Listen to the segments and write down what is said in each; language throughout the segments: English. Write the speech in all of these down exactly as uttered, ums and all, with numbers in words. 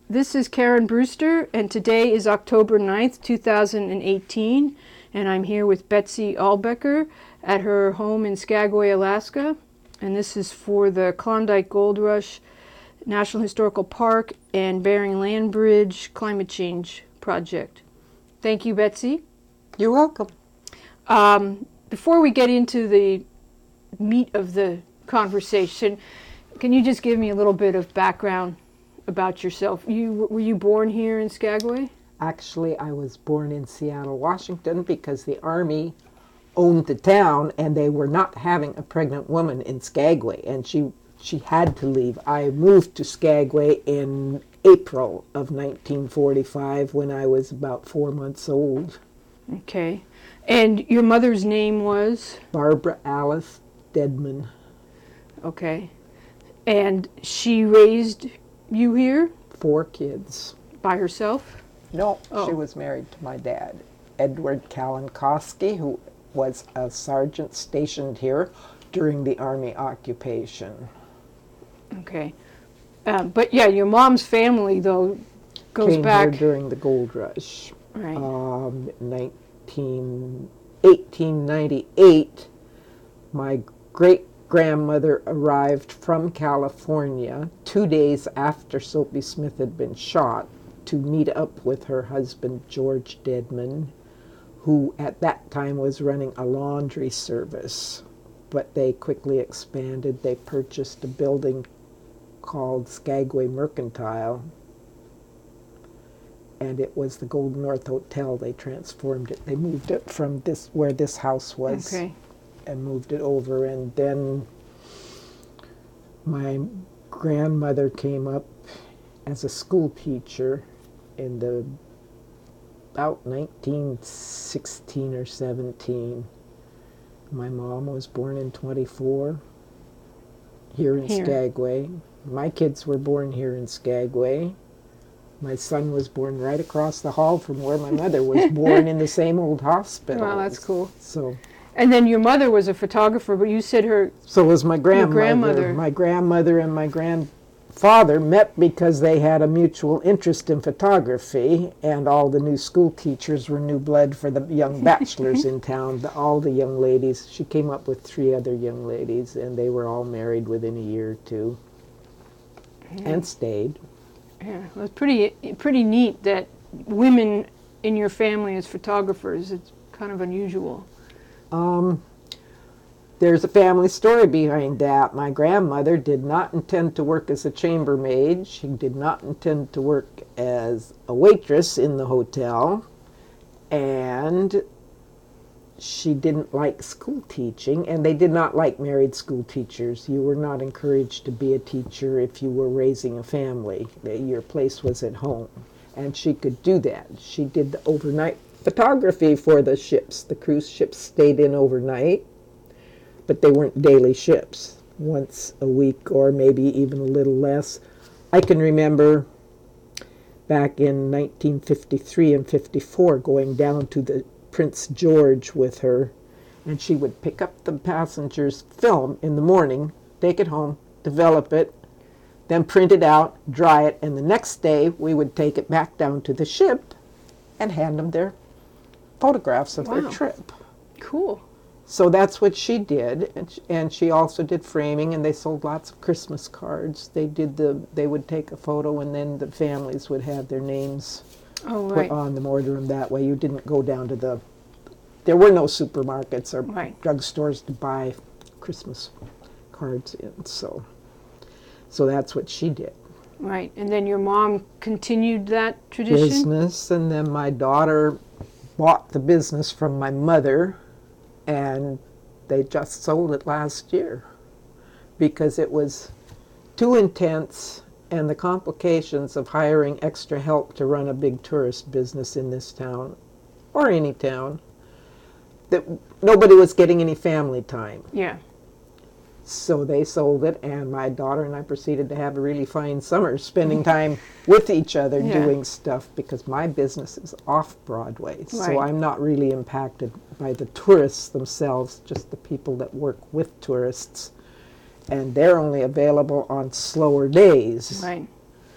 This is Karen Brewster, and today is October ninth, two thousand eighteen, and I'm here with Betsy Albecker at her home in Skagway, Alaska, and this is for the Klondike Gold Rush National Historical Park and Bering Land Bridge Climate Change Project. Thank you, Betsy. You're welcome. Um, before we get into the meat of the conversation, can you just give me a little bit of background about yourself? You were you born here in Skagway? Actually, I was born in Seattle, Washington, because the Army owned the town and they were not having a pregnant woman in Skagway, and she she had to leave. I moved to Skagway in April of nineteen forty-five when I was about four months old. Okay. And your mother's name was? Barbara Alice Deadman. Okay. And she raised you here? Four kids. By herself? No, Oh. she was married to my dad, Edward Kalinkoski, who was a sergeant stationed here during the Army occupation. Okay. Um, but yeah, your mom's family, though, goes Came back. here during the gold rush. Right. Um, nineteen, eighteen ninety-eight, my great-grandmother arrived from California two days after Soapy Smith had been shot to meet up with her husband, George Deadman, who at that time was running a laundry service. But they quickly expanded. They purchased a building called Skagway Mercantile, and it was the Golden North Hotel. They transformed it. They moved it from this where this house was, Okay. and moved it over. And then my grandmother came up as a school teacher in the about nineteen sixteen or seventeen. My mom was born in twenty-four here in Here. Skagway. My kids were born here in Skagway. My son was born right across the hall from where my mother was born in the same old hospital. Wow, that's cool. So, And then your mother was a photographer, but you said her... so was my grandmother. grandmother. My grandmother and my grandfather met because they had a mutual interest in photography, and all the new school teachers were new blood for the young bachelors in town. The, all the young ladies, she came up with three other young ladies, and they were all married within a year or two, and stayed. Yeah, well, it's pretty, pretty neat that women in your family as photographers. It's kind of unusual. Um, there's a family story behind that. My grandmother did not intend to work as a chambermaid. She did not intend to work as a waitress in the hotel. And she didn't like school teaching, and they did not like married school teachers. You were not encouraged to be a teacher if you were raising a family. Your place was at home. And she could do that. She did the overnight photography for the ships. The cruise ships stayed in overnight, but they weren't daily ships, once a week or maybe even a little less. I can remember back in nineteen fifty-three and fifty-four going down to the Prince George with her, and she would pick up the passengers' film in the morning, take it home, develop it, then print it out, dry it, and the next day we would take it back down to the ship and hand them their photographs of Wow. their trip. Cool. So that's what she did, and she, and she also did framing, and they sold lots of Christmas cards. They did the, they would take a photo, and then the families would have their names Oh, put right. on them, order them that way. You didn't go down to the, there were no supermarkets or Right. drugstores to buy Christmas cards in, so, so that's what she did. Right. And then your mom continued that tradition? Business, and then my daughter bought the business from my mother, and they just sold it last year because it was too intense, and the complications of hiring extra help to run a big tourist business in this town, or any town, that nobody was getting any family time. Yeah. So they sold it, and my daughter and I proceeded to have a really fine summer spending time with each other Yeah. doing stuff, because my business is off Broadway. So Right. I'm not really impacted by the tourists themselves, just the people that work with tourists. And they're only available on slower days. Right.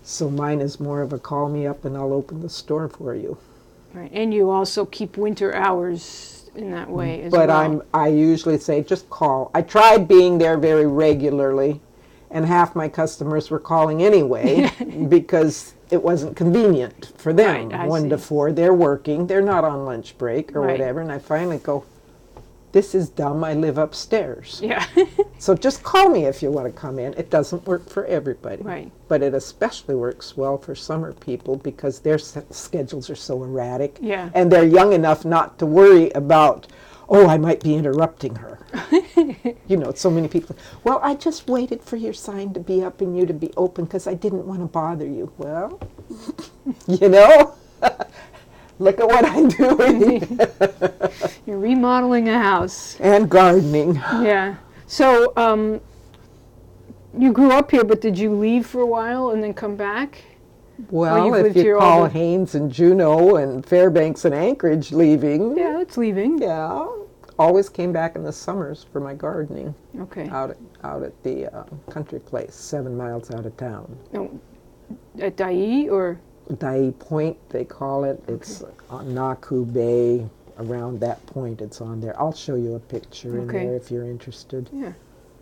So mine is more of a call me up and I'll open the store for you. Right. And you also keep winter hours in that way as But well. I'm I usually say just call. I tried being there very regularly, and half my customers were calling anyway because it wasn't convenient for them. Right, I One to see. four, they're working, they're not on lunch break or Right. whatever, and I finally go, this is dumb, I live upstairs. Yeah. So just call me if you want to come in. It doesn't work for everybody. Right. But it especially works well for summer people because their s- schedules are so erratic. Yeah. And they're young enough not to worry about, oh, I might be interrupting her. You know, so many people, well, I just waited for your sign to be up and you to be open because I didn't want to bother you. Well, you know, look at what I'm doing. You're remodeling a house. And gardening. Yeah. So, um, you grew up here, but did you leave for a while and then come back? Well, you've if lived you here all call the- Haines and Juneau and Fairbanks and Anchorage leaving, Yeah, that's leaving. yeah, always came back in the summers for my gardening Okay. out at, out at the uh, country place, seven miles out of town. No, at Dai or? Dai Point, they call it. It's on Naku Bay. Around that point, it's on there. I'll show you a picture in Okay. there if you're interested. Yeah.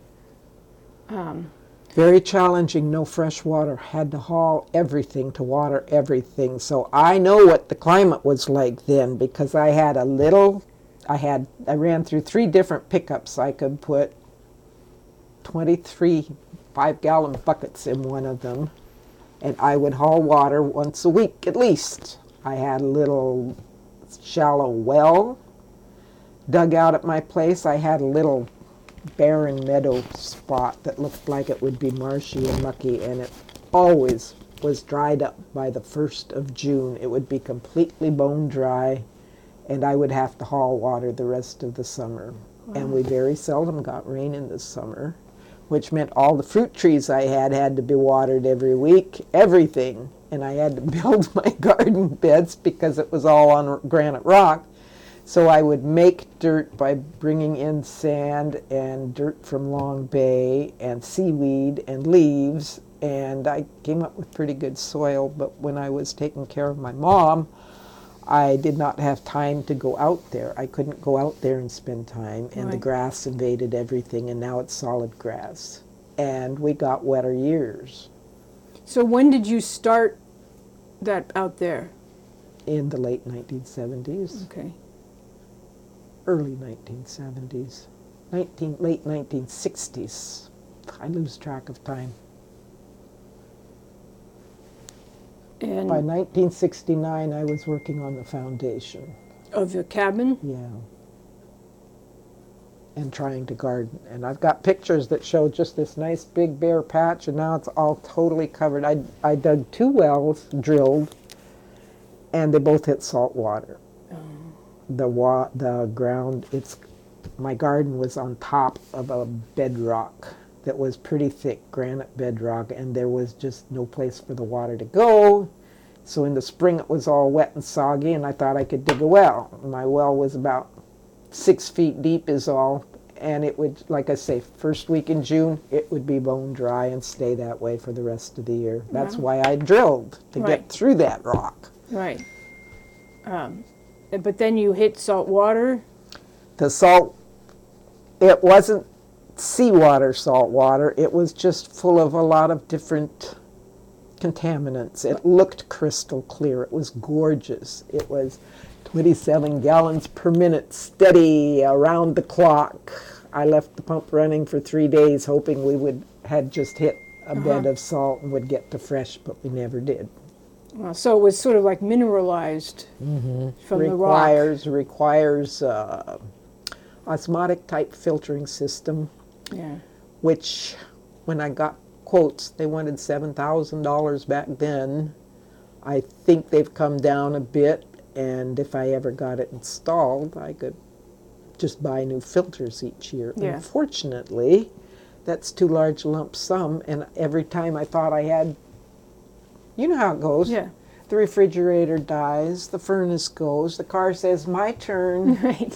Um, Very challenging, no fresh water. Had to haul everything to water everything. So I know what the climate was like then because I had a little, I had, I ran through three different pickups. I could put twenty-three five-gallon buckets in one of them, and I would haul water once a week at least. I had a little shallow well dug out at my place. I had a little barren meadow spot that looked like it would be marshy and mucky, and it always was dried up by the first of June. It would be completely bone dry, and I would have to haul water the rest of the summer. And we very seldom got rain in the summer, which meant all the fruit trees I had had to be watered every week, everything. And I had to build my garden beds because it was all on granite rock. So I would make dirt by bringing in sand and dirt from Long Bay and seaweed and leaves, and I came up with pretty good soil. But when I was taking care of my mom, I did not have time to go out there. I couldn't go out there and spend time, and the Right. grass invaded everything, and now it's solid grass. And we got wetter years so when did you start that out there? in the late nineteen seventies. Okay. Early nineteen seventies, nineteen, late nineteen sixties. I lose track of time. And By nineteen sixty-nine, I was working on the foundation. of your cabin? Yeah. And trying to garden. And I've got pictures that show just this nice big bare patch, and now it's all totally covered. I, I dug two wells, drilled, and they both hit salt water. The wa- the ground, it's, my garden was on top of a bedrock that was pretty thick, granite bedrock, and there was just no place for the water to go. So in the spring it was all wet and soggy, and I thought I could dig a well. My well was about six feet deep is all, and it would, like I say, first week in June, it would be bone dry and stay that way for the rest of the year. That's Wow. why I drilled, to Right. get through that rock. Right. Um, but then you hit salt water? The salt, it wasn't seawater salt water, it was just full of a lot of different contaminants. It looked crystal clear. It was gorgeous. It was twenty-seven gallons per minute, steady around the clock. I left the pump running for three days hoping we would had just hit a bed of salt and would get to fresh, but we never did. Well, so it was sort of like mineralized from the rock. requires requires uh, osmotic type filtering system, Yeah. which when I got quotes, they wanted seven thousand dollars back then. I think they've come down a bit, and if I ever got it installed, I could just buy new filters each year. Yeah. Unfortunately, that's too large a lump sum, and every time I thought I had, you know how it goes. Yeah. The refrigerator dies, the furnace goes, the car says, my turn. Right.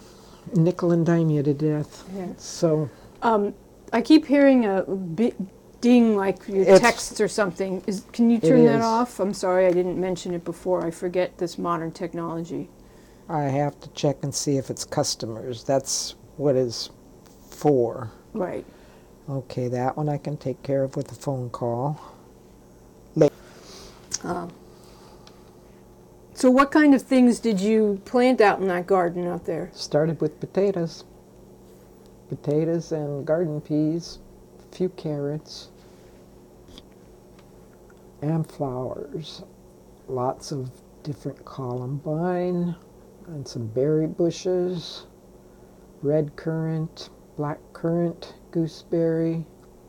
Nickel and dime you to death. Yeah. So, Um, I keep hearing a big, ding like your It's- texts or something. Is, can you turn that is. off? I'm sorry, I didn't mention it before. I forget this modern technology. I have to check and see if it's customers. That's what it's for. Right. Okay, that one I can take care of with a phone call. Um, so what kind of things did you plant out in that garden out there? Started with potatoes. Potatoes and garden peas, a few carrots, and flowers. Lots of different columbine, and some berry bushes, red currant, black currant, gooseberry,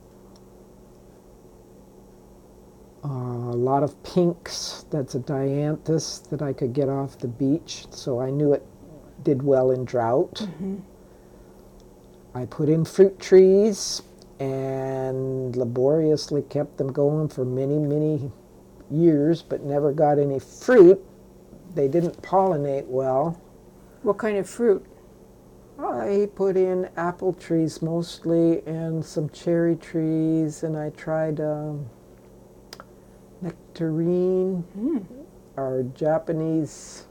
uh, a lot of pinks. That's a dianthus that I could get off the beach, so I knew it did well in drought. Mm-hmm. I put in fruit trees and laboriously kept them going for many, many years, but never got any fruit. They didn't pollinate well. What kind of fruit? I put in apple trees mostly and some cherry trees, and I tried um, nectarine, Mm. or Japanese.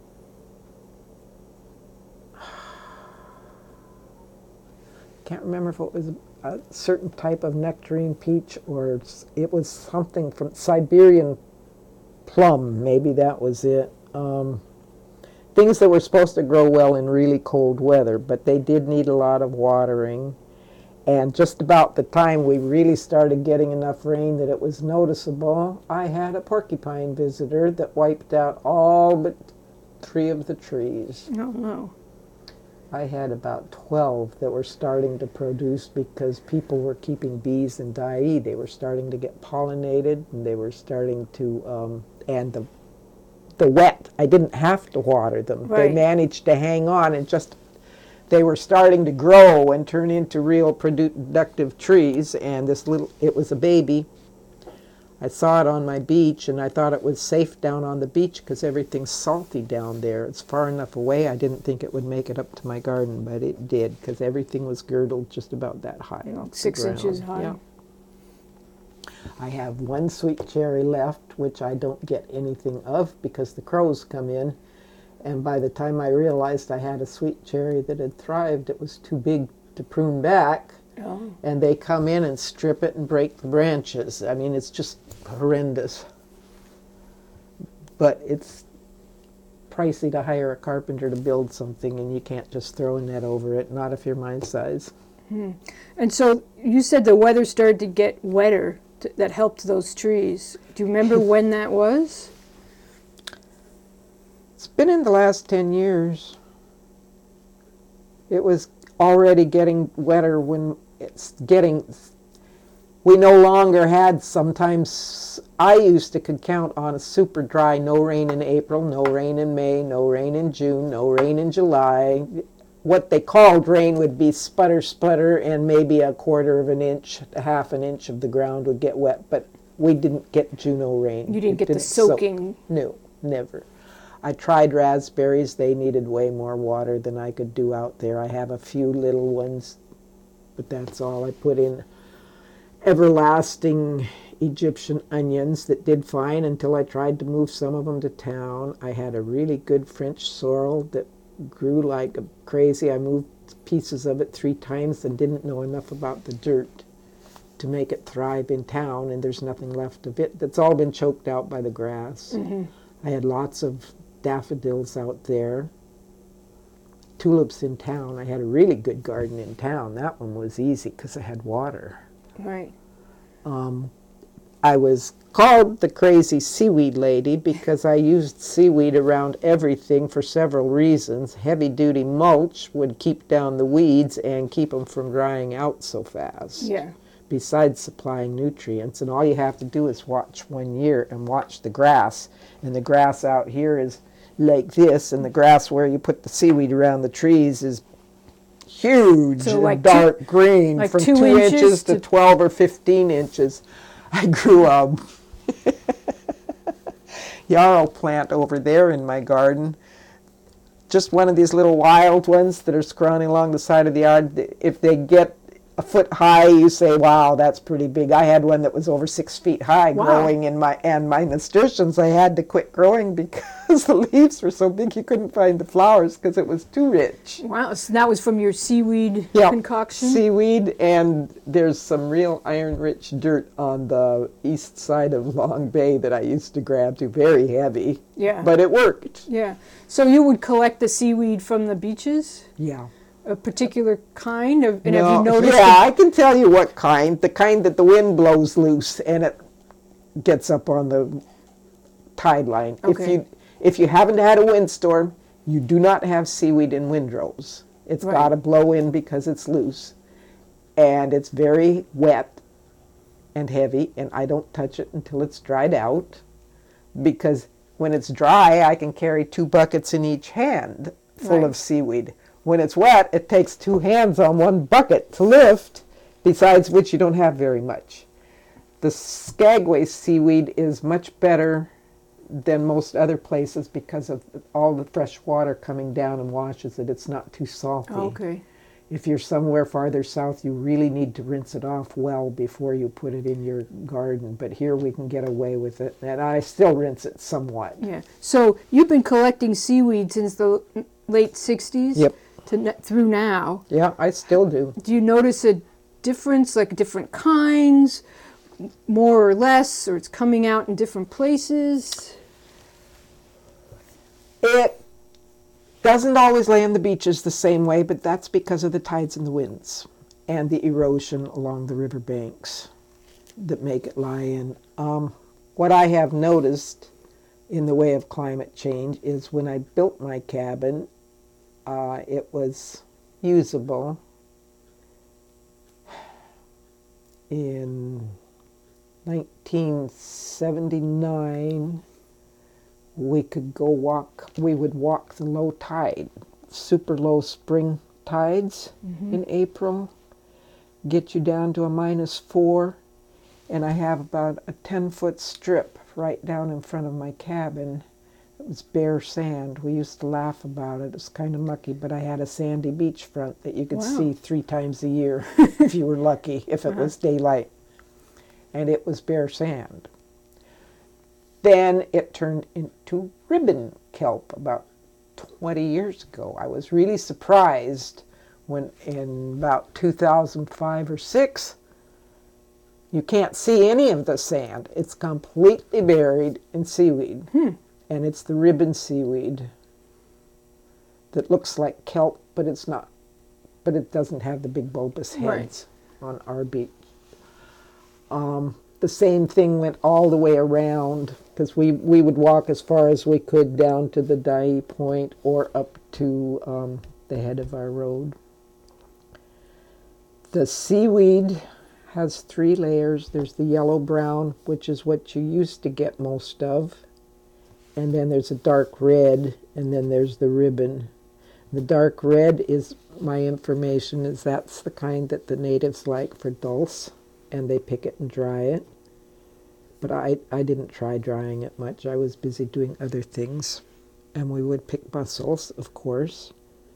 Can't remember if it was a certain type of nectarine peach or it was something from Siberian plum. Maybe that was it. Um, things that were supposed to grow well in really cold weather, but they did need a lot of watering. And just about the time we really started getting enough rain that it was noticeable, I had a porcupine visitor that wiped out all but three of the trees. No, no. I had about twelve that were starting to produce because people were keeping bees in Dyea. They were starting to get pollinated, and they were starting to, um, and the the wet, I didn't have to water them. Right. They managed to hang on, and just, they were starting to grow and turn into real productive trees, and this little, it was a baby. I saw it on my beach, and I thought it was safe down on the beach because everything's salty down there. It's far enough away. I didn't think it would make it up to my garden, but it did because everything was girdled just about that high off the Six ground. inches high. Yeah. I have one sweet cherry left, which I don't get anything of because the crows come in. And by the time I realized I had a sweet cherry that had thrived, it was too big to prune back. Oh. And they come in and strip it and break the branches. I mean, it's just horrendous. But it's pricey to hire a carpenter to build something, and you can't just throw a net over it, not if you're my size. Hmm. And so you said the weather started to get wetter to, that helped those trees. Do you remember when that was? It's been in the last ten years. It was already getting wetter when it's getting, we no longer had, sometimes I used to could count on a super dry, no rain in April, no rain in May, no rain in June, no rain in July. What they called rain would be sputter, sputter, and maybe a quarter of an inch, a half an inch of the ground would get wet, but we didn't get Juno rain. You didn't It get the soak. soaking. No, never. I tried raspberries. They needed way more water than I could do out there. I have a few little ones, but that's all. I put in everlasting Egyptian onions that did fine until I tried to move some of them to town. I had a really good French sorrel that grew like crazy. I moved pieces of it three times and didn't know enough about the dirt to make it thrive in town, and there's nothing left of it. That's all been choked out by the grass. Mm-hmm. I had lots of daffodils out there. Tulips in town. I had a really good garden in town. That one was easy because I had water. Right. Um, I was called the crazy seaweed lady because I used seaweed around everything for several reasons. Heavy-duty mulch would keep down the weeds and keep them from drying out so fast. Yeah. Besides supplying nutrients, and all you have to do is watch one year and watch the grass, and the grass out here is like this, and the grass where you put the seaweed around the trees is huge So and like dark two- green, like from two two inches inches to to- twelve or fifteen inches. I grew a yarrow plant over there in my garden, just one of these little wild ones that are scrawny along the side of the yard. If they get a foot high, you say, wow, that's pretty big. I had one that was over six feet high Wow. growing in my, and my nasturtiums, I had to quit growing because the leaves were so big you couldn't find the flowers because it was too rich. Wow, so that was from your seaweed Yeah, concoction? seaweed, and there's some real iron-rich dirt on the east side of Long Bay that I used to grab to, very heavy, Yeah. but it worked. Yeah. So you would collect the seaweed from the beaches? Yeah. A particular kind of, and No, have you noticed? yeah, I can tell you what kind. The kind that the wind blows loose and it gets up on the tide line. If Okay. you if you haven't had a windstorm, you do not have seaweed in windrows. It's Right. got to blow in because it's loose, and it's very wet and heavy. And I don't touch it until it's dried out, because when it's dry, I can carry two buckets in each hand full Right. of seaweed. When it's wet, it takes two hands on one bucket to lift, besides which you don't have very much. The Skagway seaweed is much better than most other places because of all the fresh water coming down and washes it. It's not too salty. Okay. If you're somewhere farther south, you really need to rinse it off well before you put it in your garden. But here we can get away with it, and I still rinse it somewhat. Yeah. So you've been collecting seaweed since the late sixties? Yep. To n- through now. Yeah, I still do. Do you notice a difference, like different kinds, more or less, or it's coming out in different places? It doesn't always lay on the beaches the same way, but that's because of the tides and the winds and the erosion along the river banks that make it lie in. Um, what I have noticed in the way of climate change is when I built my cabin, uh, it was usable in nineteen seventy-nine. We could go walk, we would walk the low tide, super low spring tides in April, get you down to a minus four, and I have about a ten foot strip right down in front of my cabin. It was bare sand. We used to laugh about it. It was kind of mucky, but I had a sandy beachfront that you could Wow. see three times a year if you were lucky, if it Uh-huh. was daylight. And it was bare sand. Then it turned into ribbon kelp about twenty years ago. I was really surprised when in about two thousand five or six, you can't see any of the sand. It's completely buried in seaweed. Hmm. And it's the ribbon seaweed that looks like kelp, but it's not. But it doesn't have the big bulbous Right. heads on our beach. Um, the same thing went all the way around, because we, we would walk as far as we could down to the Dyea Point or up to um, the head of our road. The seaweed has three layers. There's the yellow-brown, which is what you used to get most of. And then there's a dark red, and then there's the ribbon. The dark red is, my information is that's the kind that the natives like for dulse, and they pick it and dry it. But I, I didn't try drying it much. I was busy doing other things. And we would pick mussels, of course.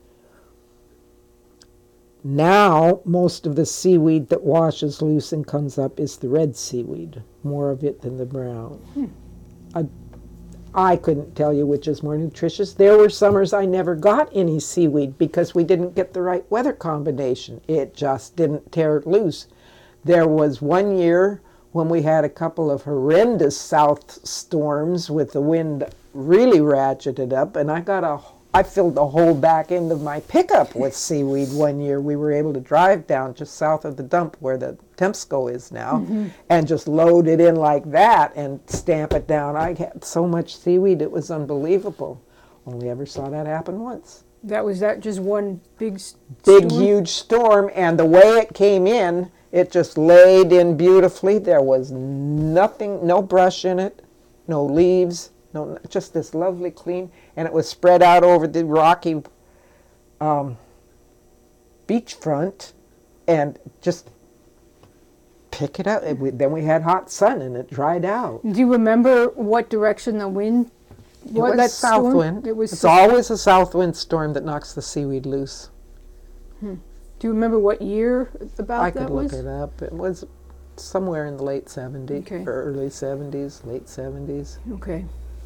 Now, most of the seaweed that washes loose and comes up is the red seaweed, more of it than the brown. Hmm. I, I couldn't tell you which is more nutritious. There were summers I never got any seaweed because we didn't get the right weather combination. It just didn't tear loose. There was one year when we had a couple of horrendous south storms with the wind really ratcheted up, and I got a I filled the whole back end of my pickup with seaweed one year. We were able to drive down just south of the dump where the Tempsco is now, mm-hmm. and just load it in like that and stamp it down. I had so much seaweed, it was unbelievable. Only ever saw that happen once. That was that just one big s- Big, storm? huge storm, and the way it came in, it just laid in beautifully. There was nothing, no brush in it, no leaves, no, just this lovely clean, and it was spread out over the rocky um, beachfront, and just pick it up. It, we, then we had hot sun, and it dried out. Do you remember what direction the wind? It What, was that south storm? wind. It was It's so- always a south wind storm that knocks the seaweed loose. Hmm. Do you remember what year about I that could look was? it up. It was somewhere in the late seventies, Okay. or early seventies, late seventies. Okay.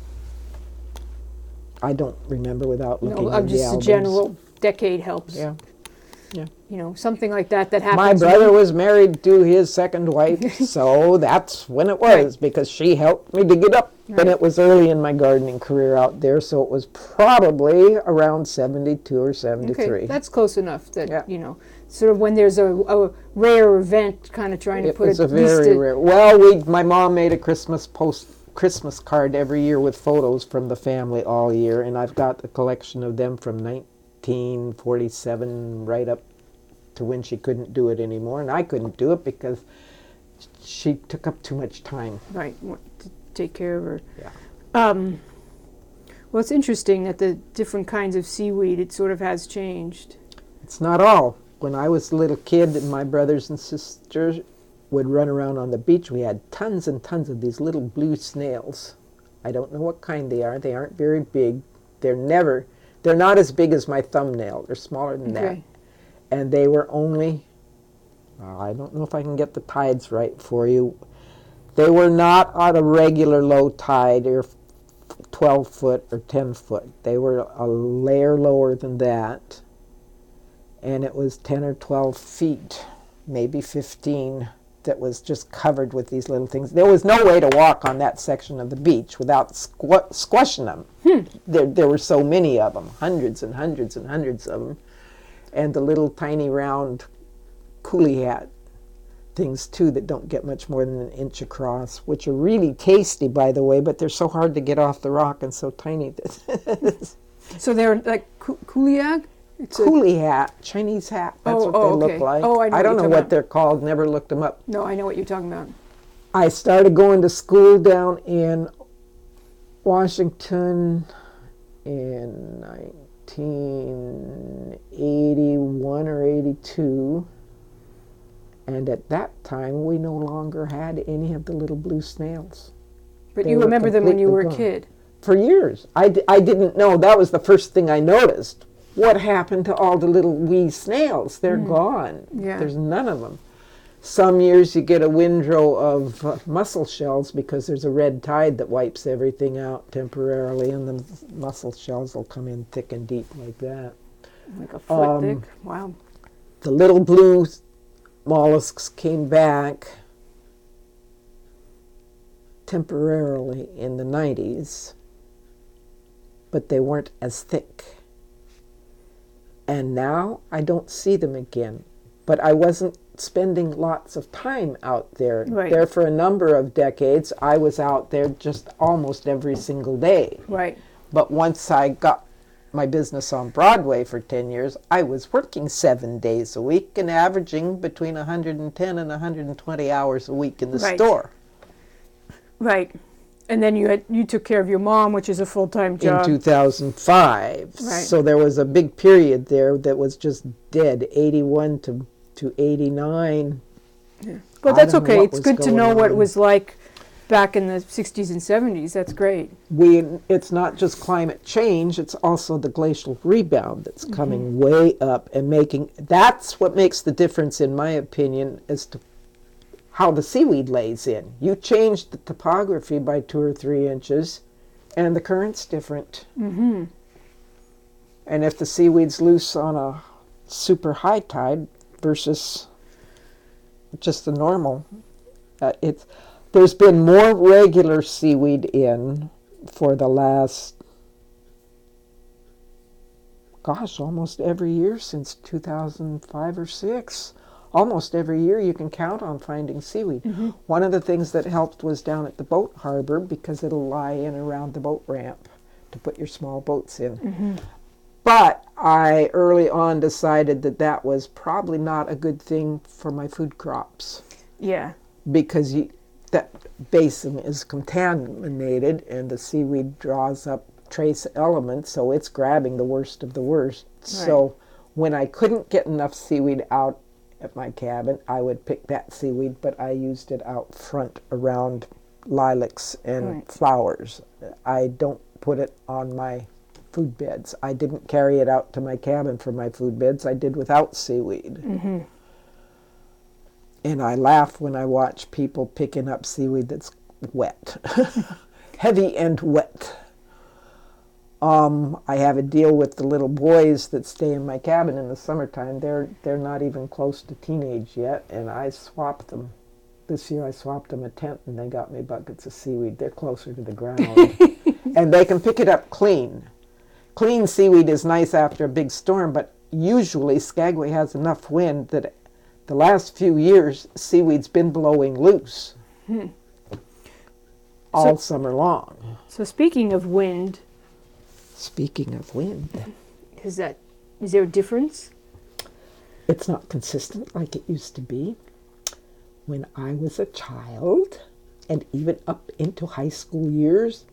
I don't remember without looking No, in I'm the just a albums. general decade helps. Yeah. You know, something like that that happens. My brother when- was married to his second wife, so that's when it was, Right. because she helped me dig it up. Right. And it was early in my gardening career out there, so it was probably around seventy-two or seventy-three. Okay, that's close enough that, Yeah. you know, sort of when there's a, a rare event, kind of trying to It put was it a at least very a- rare. Well, we my mom made a Christmas post Christmas card every year with photos from the family all year, and I've got a collection of them from nineteen forty-seven right up to when she couldn't do it anymore, and I couldn't do it because she took up too much time. right, wa- to take care of her. Yeah. Um, well, it's interesting that the different kinds of seaweed, it sort of has changed. It's not all. When I was a little kid and my brothers and sisters would run around on the beach, we had tons and tons of these little blue snails. I don't know what kind they are. They aren't very big. They're never, they're not as big as my thumbnail. They're smaller than that. Okay. And they were only, uh, I don't know if I can get the tides right for you. They were not at a regular low tide or twelve foot or ten foot. They were a layer lower than that. And it was ten or twelve feet, maybe fifteen, that was just covered with these little things. There was no way to walk on that section of the beach without squ- squashing them. Hmm. There, there were so many of them, hundreds and hundreds and hundreds of them. And the little tiny round coolie hat things too that don't get much more than an inch across, which are really tasty, by the way, but they're so hard to get off the rock and so tiny. that So they're like ku- kuliag? It's a- Coolie hat, Chinese hat, that's Oh, what oh, they okay. look like. Oh, I know what don't you're know talking what about. they're called, never looked them up. No, I know what you're talking about. I started going to school down in Washington in nineteen eighty-one or eighty-two, and at that time we no longer had any of the little blue snails. But They you were remember them when you were a completely kid. For years. I, d- I didn't know. That was the first thing I noticed. What happened to all the little wee snails? They're gone. Yeah. There's none of them. Some years you get a windrow of uh, mussel shells because there's a red tide that wipes everything out temporarily, and the mussel shells will come in thick and deep like that. Like a foot Um, thick. Wow. The little blue mollusks came back temporarily in the nineties, but they weren't as thick. And now I don't see them again. But I wasn't spending lots of time out there. Right. There for a number of decades, I was out there just almost every single day. Right. But once I got my business on Broadway for ten years, I was working seven days a week and averaging between one hundred ten and one hundred twenty hours a week in the Right. store. Right. And then you had you took care of your mom, which is a full-time job. In two thousand five. Right. So there was a big period there that was just dead, eighty-one to, to eighty-nine. Well, I that's don't know okay. what It's was good to going know what it on. was like back in the sixties and seventies. That's great. We, it's not just climate change, it's also the glacial rebound that's coming way up and making, that's what makes the difference, in my opinion, as to how the seaweed lays in. You change the topography by two or three inches, and the current's different. Mm-hmm. And if the seaweed's loose on a super high tide versus just the normal, uh, it's there's been more regular seaweed in for the last, gosh, almost every year since two thousand five or six. Almost every year you can count on finding seaweed. Mm-hmm. One of the things that helped was down at the boat harbor, because it'll lie in around the boat ramp to put your small boats in. Mm-hmm. But I early on decided that that was probably not a good thing for my food crops, Yeah. because you, that basin is contaminated and the seaweed draws up trace elements, so it's grabbing the worst of the worst. So when I couldn't get enough seaweed out at my cabin, I would pick that seaweed, but I used it out front around lilacs and Right. flowers. I don't put it on my food beds. I didn't carry it out to my cabin for my food beds. I did without seaweed. Mm-hmm. And I laugh when I watch people picking up seaweed that's wet, heavy and wet. Um, I have a deal with the little boys that stay in my cabin in the summertime. They're they're not even close to teenage yet, and I swap them. This year I swapped them a tent, and they got me buckets of seaweed. They're closer to the ground, and they can pick it up clean. Clean seaweed is nice after a big storm, but usually Skagway has enough wind that the last few years seaweed's been blowing loose Hmm. all So- summer long. So speaking of wind, Speaking of wind, is that is there a difference? it's not consistent like it used to be. When I was a child, and even up into high school years,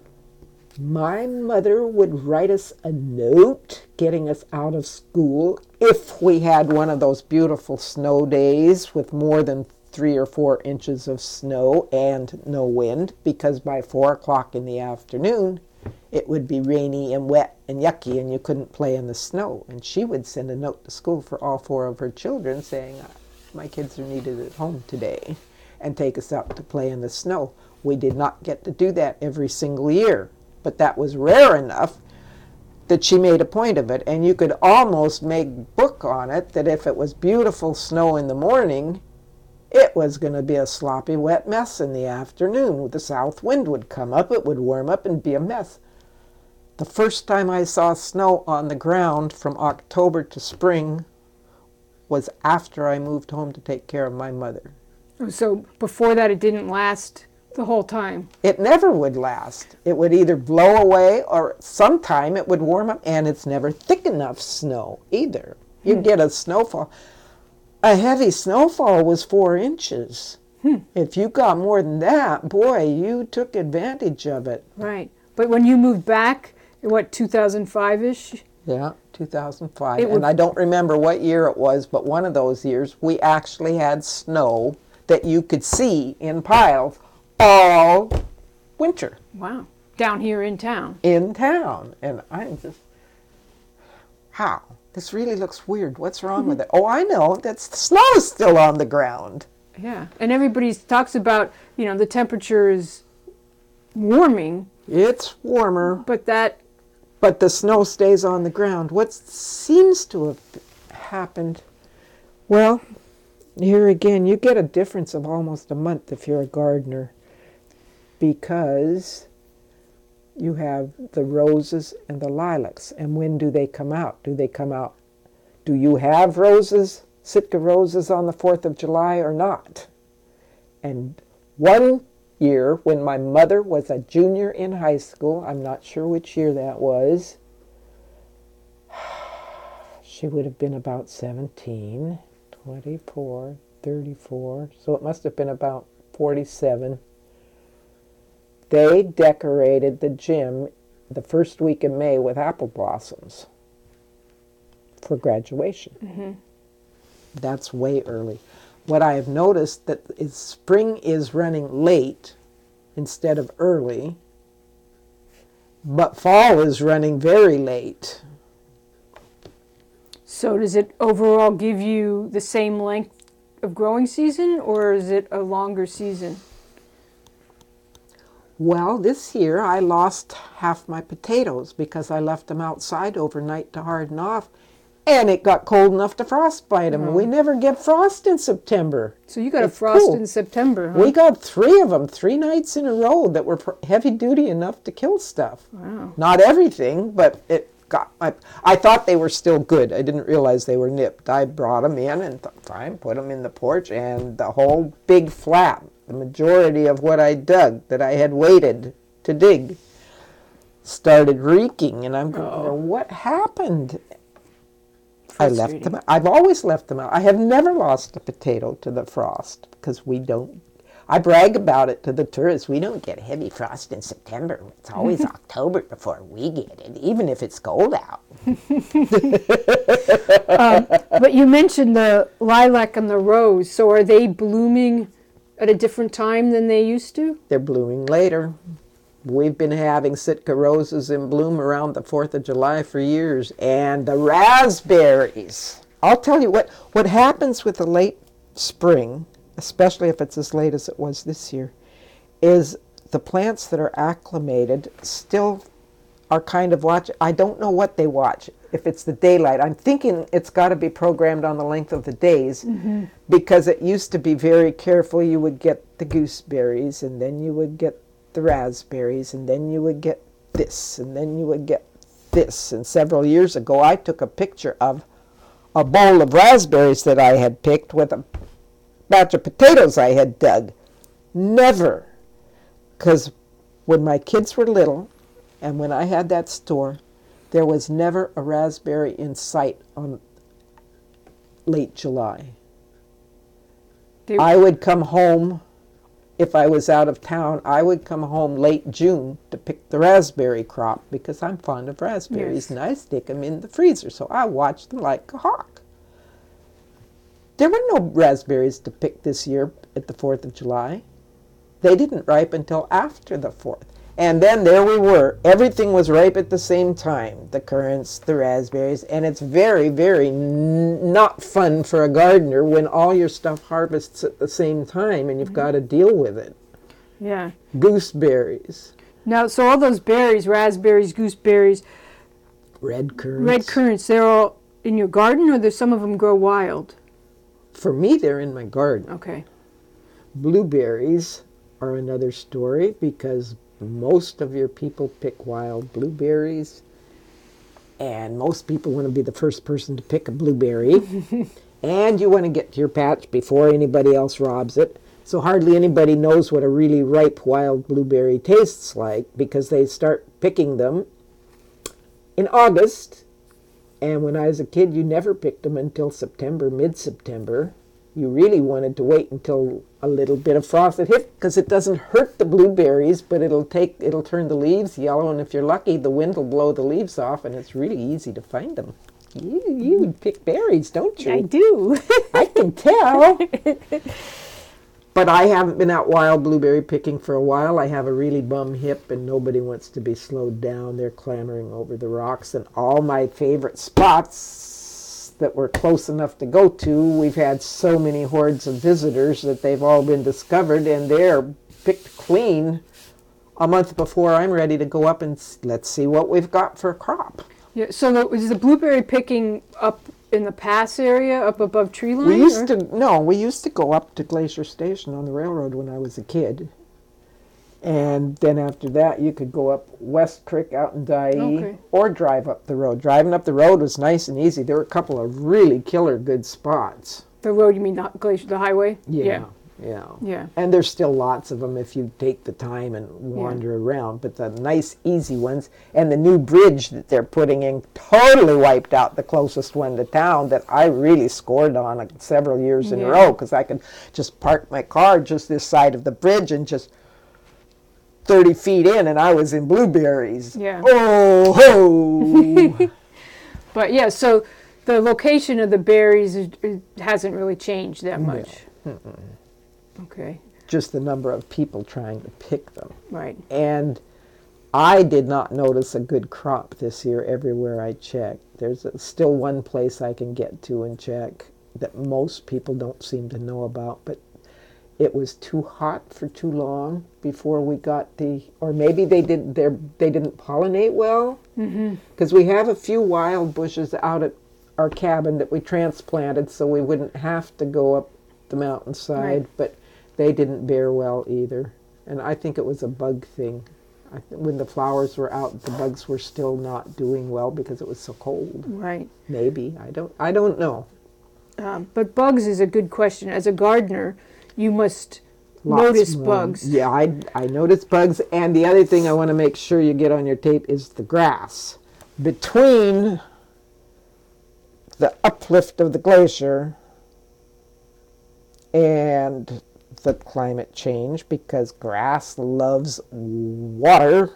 my mother would write us a note getting us out of school if we had one of those beautiful snow days with more than three or four inches of snow and no wind, because by four o'clock in the afternoon, it would be rainy and wet and yucky and you couldn't play in the snow. And she would send a note to school for all four of her children saying, my kids are needed at home today, and take us out to play in the snow. We did not get to do that every single year, but that was rare enough that she made a point of it. And you could almost make book on it that if it was beautiful snow in the morning, it was going to be a sloppy, wet mess in the afternoon. The south wind would come up, it would warm up and be a mess. The first time I saw snow on the ground from October to spring was after I moved home to take care of my mother. So before that, it didn't last the whole time. It never would last. It would either blow away or sometime it would warm up, and it's never thick enough snow either. You'd get a snowfall. A heavy snowfall was four inches. Hmm. If you got more than that, boy, you took advantage of it. Right. But when you moved back, what, two thousand five-ish? Yeah, two thousand five. It would- And I don't remember what year it was, but one of those years we actually had snow that you could see in piles all winter Wow. Down here in town. in town. And I'm just, how? This really looks weird. What's wrong with it? Oh, I know. That's the snow is still on the ground. Yeah. And everybody talks about, you know, the temperature is warming, It's warmer, but that, but the snow stays on the ground. What seems to have happened, well, here again, you get a difference of almost a month if you're a gardener, because you have the roses and the lilacs. And when do they come out? Do they come out? Do you have roses, Sitka roses, on the fourth of July or not? And one year, when my mother was a junior in high school, I'm not sure which year that was, she would have been about seventeen, twenty-four, thirty-four, so it must have been about forty-seven. They decorated the gym the first week in May with apple blossoms for graduation. mm-hmm. That's way early. What I have noticed that is spring is running late instead of early, but fall is running very late. So does it overall give you the same length of growing season, or is it a longer season? Well, this year I lost half my potatoes because I left them outside overnight to harden off, and it got cold enough to frostbite them. Oh. We never get frost in September. So you got a It's frost cool. in September, huh? We got three of them, three nights in a row that were pr- heavy duty enough to kill stuff. Wow. Not everything, but it got. I, I thought they were still good. I didn't realize they were nipped. I brought them in and thought, fine, put them in the porch, and the whole big flat, the majority of what I dug that I had waited to dig, started reeking, and I'm going, Uh-oh. what happened? I left Frustrating. them out. I've always left them out. I have never lost a potato to the frost because we don't. I brag about it to the tourists. We don't get heavy frost in September. It's always October before we get it, even if it's cold out. um, but you mentioned the lilac and the rose. So are they blooming at a different time than they used to? They're blooming later. We've been having Sitka roses in bloom around the fourth of July for years. And the raspberries. I'll tell you what, what happens with the late spring, especially if it's as late as it was this year, is the plants that are acclimated still are kind of watching. I don't know what they watch. If it's the daylight, I'm thinking it's got to be programmed on the length of the days, mm-hmm. because it used to be very careful. You would get the gooseberries, and then you would get the raspberries, and then you would get this, and then you would get this. And several years ago, I took a picture of a bowl of raspberries that I had picked with a batch of potatoes I had dug. Never. Because when my kids were little, and when I had that store, there was never a raspberry in sight on late July. They, I would come home, if I was out of town, I would come home late June to pick the raspberry crop, because I'm fond of raspberries, yes. And I stick them in the freezer, so I watch them like a hawk. There were no raspberries to pick this year at the fourth of July. They didn't ripe until after the fourth. And then there we were. Everything was ripe at the same time. The currants, the raspberries. And it's very, very n- not fun for a gardener when all your stuff harvests at the same time and you've mm-hmm. got to deal with it. Yeah. Gooseberries. Now, so all those berries, raspberries, gooseberries, red currants. Red currants, they're all in your garden, or do some of them grow wild? For me, they're in my garden. Okay. Blueberries are another story, because most of your people pick wild blueberries, and most people want to be the first person to pick a blueberry, and you want to get to your patch before anybody else robs it. So hardly anybody knows what a really ripe wild blueberry tastes like, because they start picking them in August, and when I was a kid, you never picked them until September, mid-September. You really wanted to wait until a little bit of frost had hit, because it doesn't hurt the blueberries, but it'll take it'll turn the leaves yellow, and if you're lucky, the wind will blow the leaves off, and it's really easy to find them. You you would pick berries, don't you? I do. I can tell. But I haven't been out wild blueberry picking for a while. I have a really bum hip, and nobody wants to be slowed down. They're clambering over the rocks, and all my favorite spots that we're close enough to go to, we've had so many hordes of visitors that they've all been discovered, and they're picked clean a month before I'm ready to go up and s- let's see what we've got for a crop. Yeah. So the, is the blueberry picking up in the pass area, up above tree line? We used or? to no, we used to go up to Glacier Station on the railroad when I was a kid. And then after that, you could go up West Creek out in Dyea, Okay. or drive up the road. Driving up the road was nice and easy. There were a couple of really killer good spots. The road, you mean the glacier, the highway? Yeah, yeah. Yeah. And there's still lots of them if you take the time and wander yeah. around. But the nice, easy ones, and the new bridge that they're putting in totally wiped out the closest one to town that I really scored on like, several years in yeah. a row, because I could just park my car just this side of the bridge and just thirty feet in, and I was in blueberries. Yeah. Oh, ho! But yeah, so the location of the berries is, it hasn't really changed that much. No. Okay. Just the number of people trying to pick them. Right. And I did not notice a good crop this year everywhere I checked. There's a, still one place I can get to and check that most people don't seem to know about, but it was too hot for too long before we got the, or maybe they did their they didn't pollinate well, because mm-hmm. we have a few wild bushes out at our cabin that we transplanted so we wouldn't have to go up the mountainside, right. But they didn't bear well either, and I think it was a bug thing. I th- when the flowers were out, the bugs were still not doing well because it was so cold. Right. Maybe I don't I don't know. Um, but bugs is a good question. As a gardener, you must Lots notice more. bugs. Yeah, I, I notice bugs. And the other thing I want to make sure you get on your tape is the grass. Between the uplift of the glacier and the climate change, because grass loves water,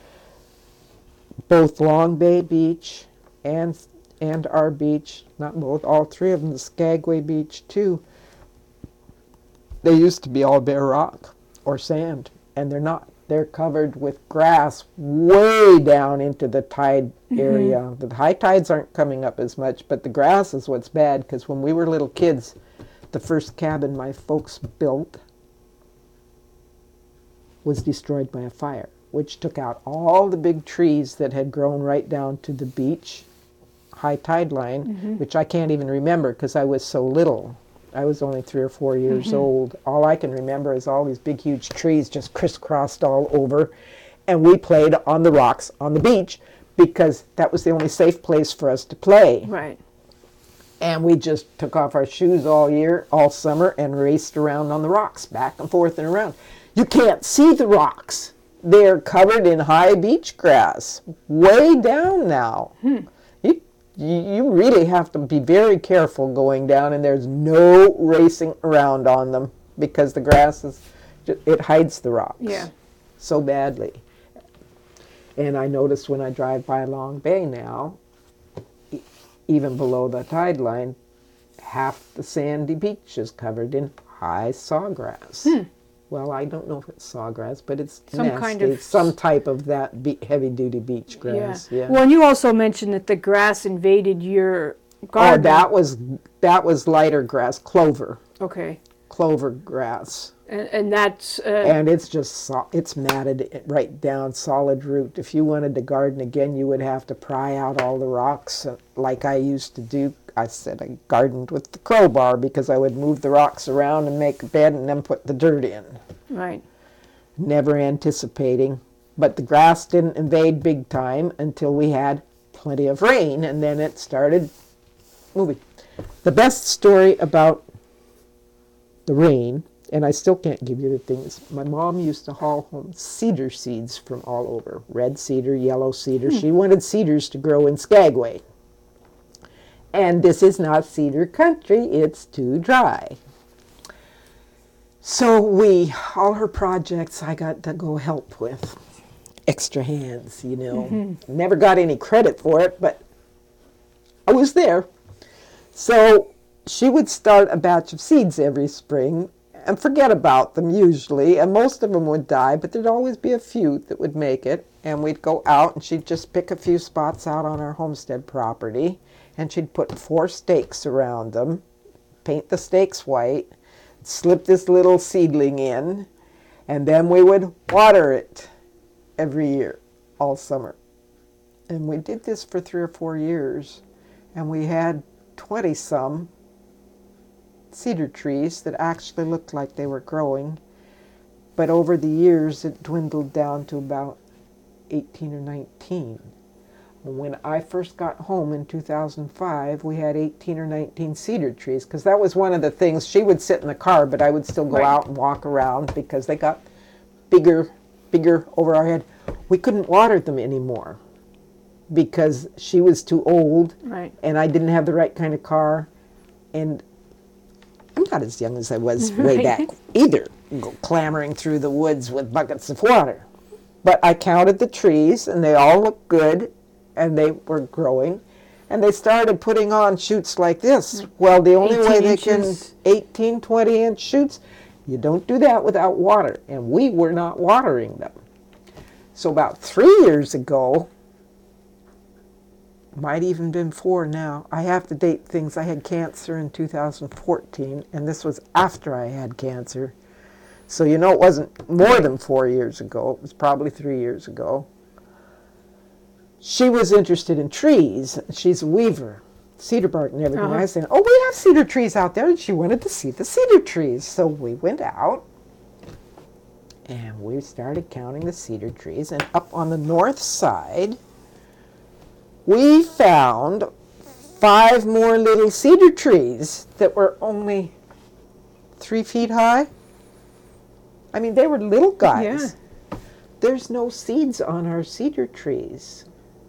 both Long Bay Beach and and our beach, not both, all three of them, the Skagway Beach too, they used to be all bare rock or sand, and they're not. They're covered with grass way down into the tide area. Mm-hmm. The high tides aren't coming up as much, but the grass is what's bad, because when we were little kids, the first cabin my folks built was destroyed by a fire, which took out all the big trees that had grown right down to the beach, high tide line, mm-hmm. which I can't even remember because I was so little. I was only three or four years mm-hmm. old. All I can remember is all these big, huge trees just crisscrossed all over. And we played on the rocks on the beach because that was the only safe place for us to play. Right. And we just took off our shoes all year, all summer, and raced around on the rocks, back and forth and around. You can't see the rocks. They're covered in high beach grass, way down now. Hmm. You, you really have to be very careful going down, and there's no racing around on them because the grass is, it hides the rocks yeah. so badly. And I notice when I drive by Long Bay now, even below the tide line, half the sandy beach is covered in high sawgrass. Hmm. Well, I don't know if it's sawgrass, but it's some nasty. kind of some type of that be- heavy-duty beach grass. Yeah. yeah. Well, and you also mentioned that the grass invaded your garden. Oh, that was that was lighter grass, clover. Okay. Clover grass. And, and that's uh, and it's just so, it's matted right down, solid root. If you wanted to garden again, you would have to pry out all the rocks, like I used to do. I said I gardened with the crowbar because I would move the rocks around and make a bed and then put the dirt in. Right. Never anticipating. But the grass didn't invade big time until we had plenty of rain, and then it started moving. The best story about the rain, and I still can't give you the things, my mom used to haul home cedar seeds from all over. Red cedar, yellow cedar. Hmm. She wanted cedars to grow in Skagway. And this is not cedar country, it's too dry. So we, all her projects I got to go help with. Extra hands, you know. Mm-hmm. Never got any credit for it, but I was there. So she would start a batch of seeds every spring and forget about them usually, and most of them would die, but there'd always be a few that would make it. And we'd go out and she'd just pick a few spots out on our homestead property. And she'd put four stakes around them, paint the stakes white, slip this little seedling in, and then we would water it every year, all summer. And we did this for three or four years, and we had twenty-some cedar trees that actually looked like they were growing. But over the years, it dwindled down to about eighteen or nineteen. When I first got home in two thousand five, we had eighteen or nineteen cedar trees, because that was one of the things. She would sit in the car, but I would still go right. out and walk around because they got bigger, bigger over our head. We couldn't water them anymore because she was too old, right. and I didn't have the right kind of car. And I'm not as young as I was way right. back either, go clambering through the woods with buckets of water. But I counted the trees, and they all looked good. And they were growing, and they started putting on shoots like this. Well, the only way they inches. can, eighteen, twenty inch shoots, you don't do that without water, and we were not watering them. So about three years ago, might even been four now, I have to date things. I had cancer in two thousand fourteen, and this was after I had cancer. So you know it wasn't more than four years ago, it was probably three years ago. She was interested in trees. She's a weaver, cedar bark and everything. Uh-huh. I was saying, oh, we have cedar trees out there, and she wanted to see the cedar trees. So we went out, and we started counting the cedar trees. And up on the north side, we found five more little cedar trees that were only three feet high. I mean, they were little guys. Yeah. There's no seeds on our cedar trees.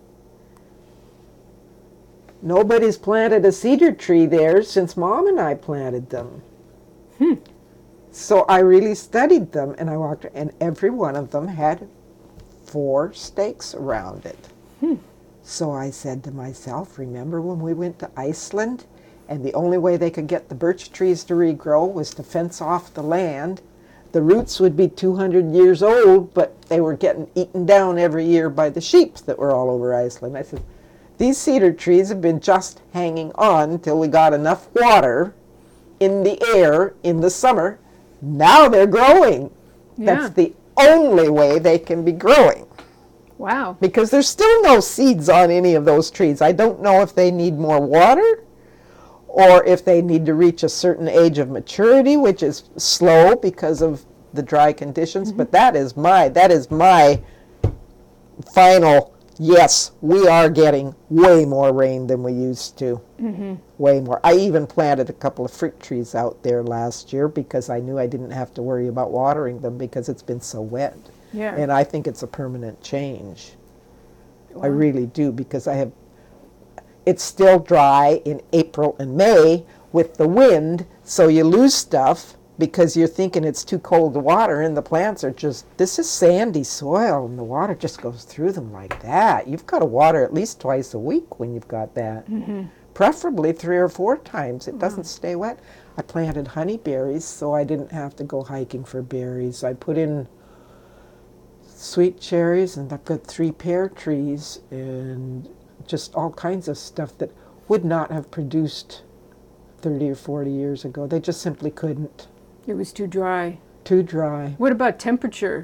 Nobody's planted a cedar tree there since Mom and I planted them. Hmm. So I really studied them, and I walked, and every one of them had four stakes around it. Hmm. So I said to myself, remember when we went to Iceland, and the only way they could get the birch trees to regrow was to fence off the land? the roots would be two hundred years old, but they were getting eaten down every year by the sheep that were all over Iceland. I said, these cedar trees have been just hanging on until we got enough water in the air in the summer. Now they're growing. Yeah. That's the only way they can be growing. Wow. Because there's still no seeds on any of those trees. I don't know if they need more water or if they need to reach a certain age of maturity, which is slow because of the dry conditions. Mm-hmm. But that is my that is my final yes, we are getting way more rain than we used to. Mm-hmm. Way more. I even planted a couple of fruit trees out there last year because I knew I didn't have to worry about watering them because it's been so wet. Yeah. And I think it's a permanent change. Wow. I really do, because I have, it's still dry in April and May with the wind, so you lose stuff because you're thinking it's too cold to water, and the plants are just, this is sandy soil, and the water just goes through them like that. You've got to water at least twice a week when you've got that. Mm-hmm. Preferably three or four times. It Wow. doesn't stay wet. I planted honeyberries, so I didn't have to go hiking for berries. I put in sweet cherries, and I've got three pear trees, and just all kinds of stuff that would not have produced thirty or forty years ago. They just simply couldn't. It was too dry. Too dry. What about temperature?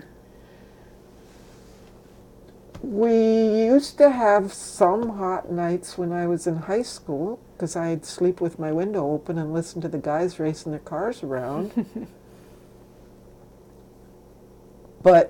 We used to have some hot nights when I was in high school, because I'd sleep with my window open and listen to the guys racing their cars around. But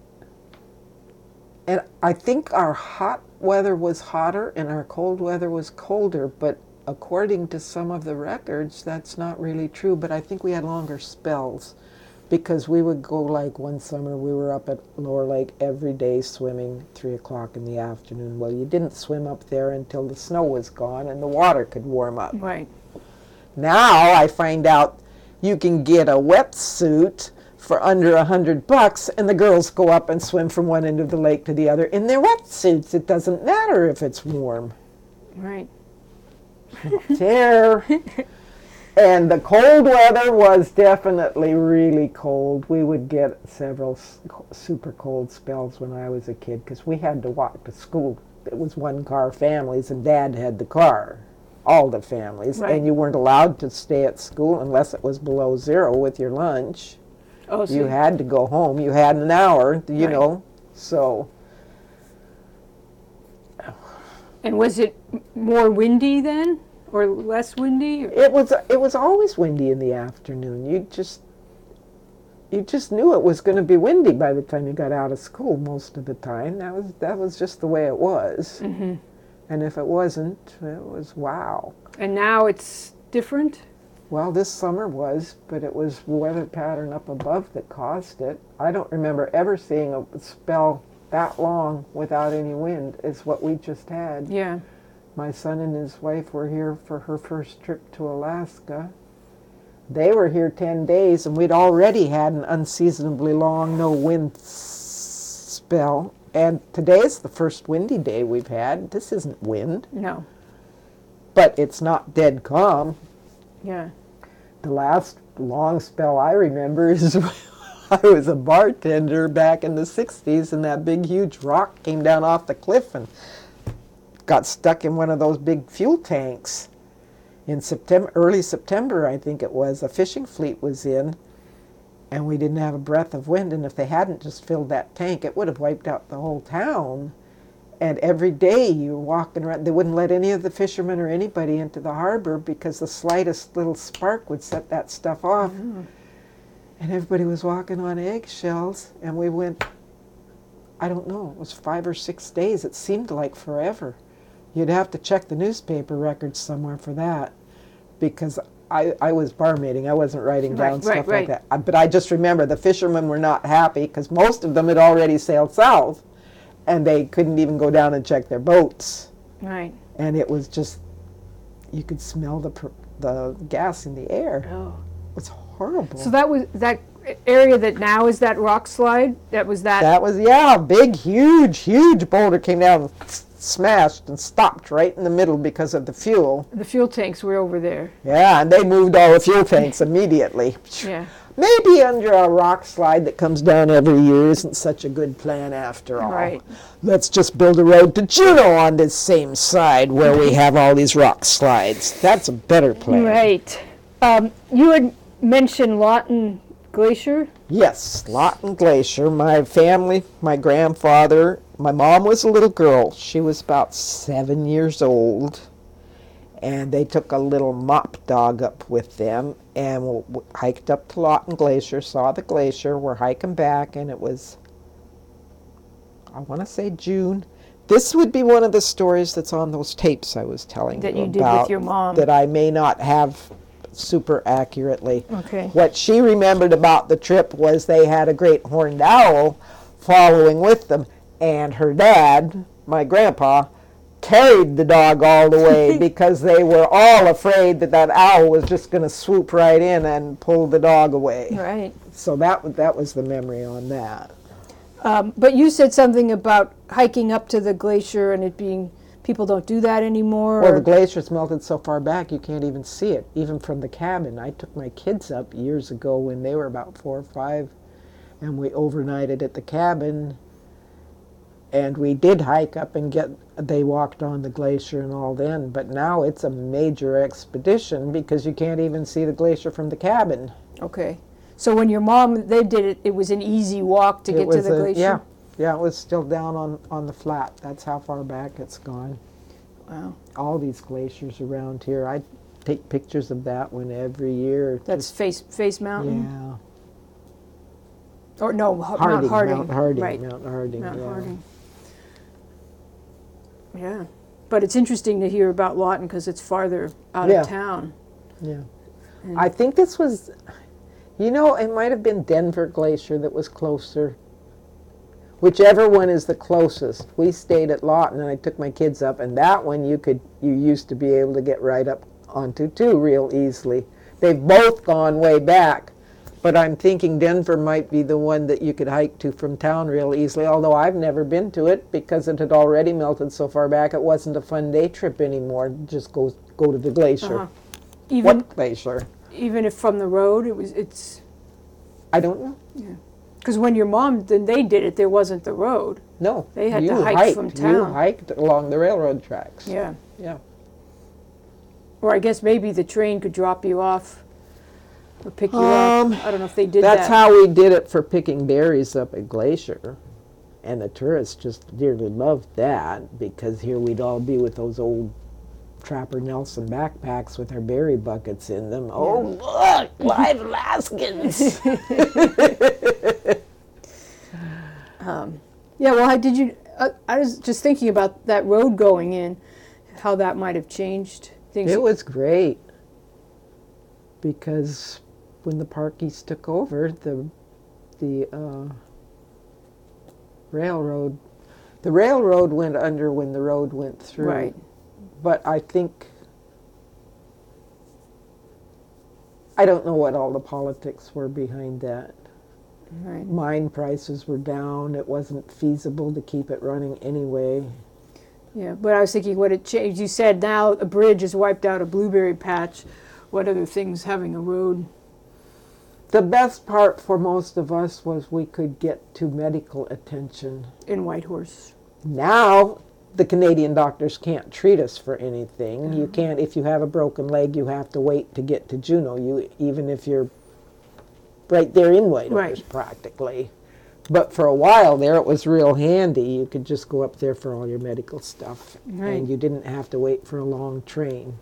And I think our hot weather was hotter and our cold weather was colder, but according to some of the records, that's not really true. But I think we had longer spells because we would go, like one summer, we were up at Lower Lake every day swimming three o'clock in the afternoon. Well, you didn't swim up there until the snow was gone and the water could warm up. Right. Now I find out you can get a wetsuit for under a hundred bucks, and the girls go up and swim from one end of the lake to the other in their wetsuits. It doesn't matter if it's warm. Right. There. And the cold weather was definitely really cold. We would get several super cold spells when I was a kid because we had to walk to school. It was one-car families, and Dad had the car. All the families. Right. And you weren't allowed to stay at school unless it was below zero with your lunch. Oh, so You had to go home. You had an hour, you Right. know, so. And was it m- more windy then, or less windy? Or? It was it was always windy in the afternoon. You just you just knew it was going to be windy by the time you got out of school most of the time. That was that was just the way it was. Mm-hmm. And if it wasn't, it was wow. And now it's different? Well, this summer was, but it was weather pattern up above that caused it. I don't remember ever seeing a spell that long without any wind as what we just had. Yeah. My son and his wife were here for her first trip to Alaska. They were here ten days, and we'd already had an unseasonably long no-wind s- spell. And today's the first windy day we've had. This isn't wind, No. but it's not dead calm. Yeah. The last long spell I remember is I was a bartender back in the sixties, and that big, huge rock came down off the cliff and got stuck in one of those big fuel tanks. In September, early September, I think it was, a fishing fleet was in, and we didn't have a breath of wind, and if they hadn't just filled that tank, it would have wiped out the whole town. And every day you were walking around, they wouldn't let any of the fishermen or anybody into the harbor because the slightest little spark would set that stuff off. Mm. And everybody was walking on eggshells, and we went, I don't know, it was five or six days. It seemed like forever. You'd have to check the newspaper records somewhere for that, because I, I was barmaiding. I wasn't writing Right, down right, stuff right. like that. I- But I just remember the fishermen were not happy because most of them had already sailed south, and they couldn't even go down and check their boats. Right. And it was just, you could smell the pr- the gas in the air. Oh. It was horrible. So that was that area that now is that rock slide? That was that? That was, yeah, a big, huge, huge boulder came down and s- smashed and stopped right in the middle because of the fuel. The fuel tanks were over there. Yeah, and they moved all the fuel tanks immediately. Yeah. maybe under a rock slide that comes down every year isn't such a good plan after all. Right. Let's just build a road to Juneau on this same side where we have all these rock slides. That's a better plan. Right. Um, you had mentioned Lawton Glacier. Yes, Lawton Glacier. My family, my grandfather, my mom was a little girl. She was about seven years old. And they took a little mop dog up with them and we we hiked up to Lawton Glacier, saw the glacier. We're hiking back, and it was, I want to say June. This would be one of the stories that's on those tapes I was telling That you you did about with your mom. that I may not have super accurately. Okay. What she remembered about the trip was they had a great horned owl following with them, and her dad, my grandpa, carried the dog all the way because they were all afraid that that owl was just going to swoop right in and pull the dog away. Right. So that that was the memory on that. Um, but you said something about hiking up to the glacier and it being, people don't do that anymore. Well, or- the glacier's melted so far back you can't even see it, even from the cabin. I took my kids up years ago when they were about four or five, and we overnighted at the cabin. And we did hike up and get, they walked on the glacier and all then, but now it's a major expedition because you can't even see the glacier from the cabin. Okay. So when your mom, they did it, it was an easy walk to It get to was the a- glacier? Yeah, yeah, it was still down on, on the flat. That's how far back it's gone. Wow. All these glaciers around here, I take pictures of that one every year. That's Face Face Mountain? Yeah. Or no, H- Harding, Mount Harding. Mount Harding, Right. Mount Harding, Mount yeah. Harding. Yeah. But it's interesting to hear about Lawton because it's farther out Yeah. of town. Yeah. And- I think this was, you know, it might have been Denver Glacier that was closer. Whichever one is the closest. We stayed at Lawton and I took my kids up, and that one you could, you used to be able to get right up onto too real easily. They've both gone way back, but I'm thinking Denver might be the one that you could hike to from town real easily, although I've never been to it because it had already melted so far back it wasn't a fun day trip anymore. Just go, go to the glacier. Uh-huh. Even What glacier? even if from the road, it was it's I don't know. because when your mom then they did it, there wasn't the road. No. They had to you hike hiked. from You town. hiked along the railroad tracks. Yeah. Yeah. Or I guess maybe the train could drop you off or pick you Um, up. I don't know if they did That's that. how we did it for picking berries up at Glacier. And the tourists just dearly loved that because here we'd all be with those old Trapper Nelson backpacks with our berry buckets in them. Oh, look, live Alaskans. Yeah, well, how did you? Uh, I was just thinking about that road going in, how that might have changed things. It was great because when the Parkies took over, the the uh, railroad, the railroad went under when the road went through. Right. But I think I don't know what all the politics were behind that. Right. Mine prices were down. It wasn't feasible to keep it running anyway. Yeah, but I was thinking what it changed. You said now a bridge has wiped out a blueberry patch. What other things having a road? The best part for most of us was we could get to medical attention. In Whitehorse. Now, the Canadian doctors can't treat us for anything. You can't, if you have a broken leg, you have to wait to get to Juneau, you, even if you're right there in Whitehorse, Right. practically. But for a while there, it was real handy. You could just go up there for all your medical stuff. Right. And you didn't have to wait for a long train.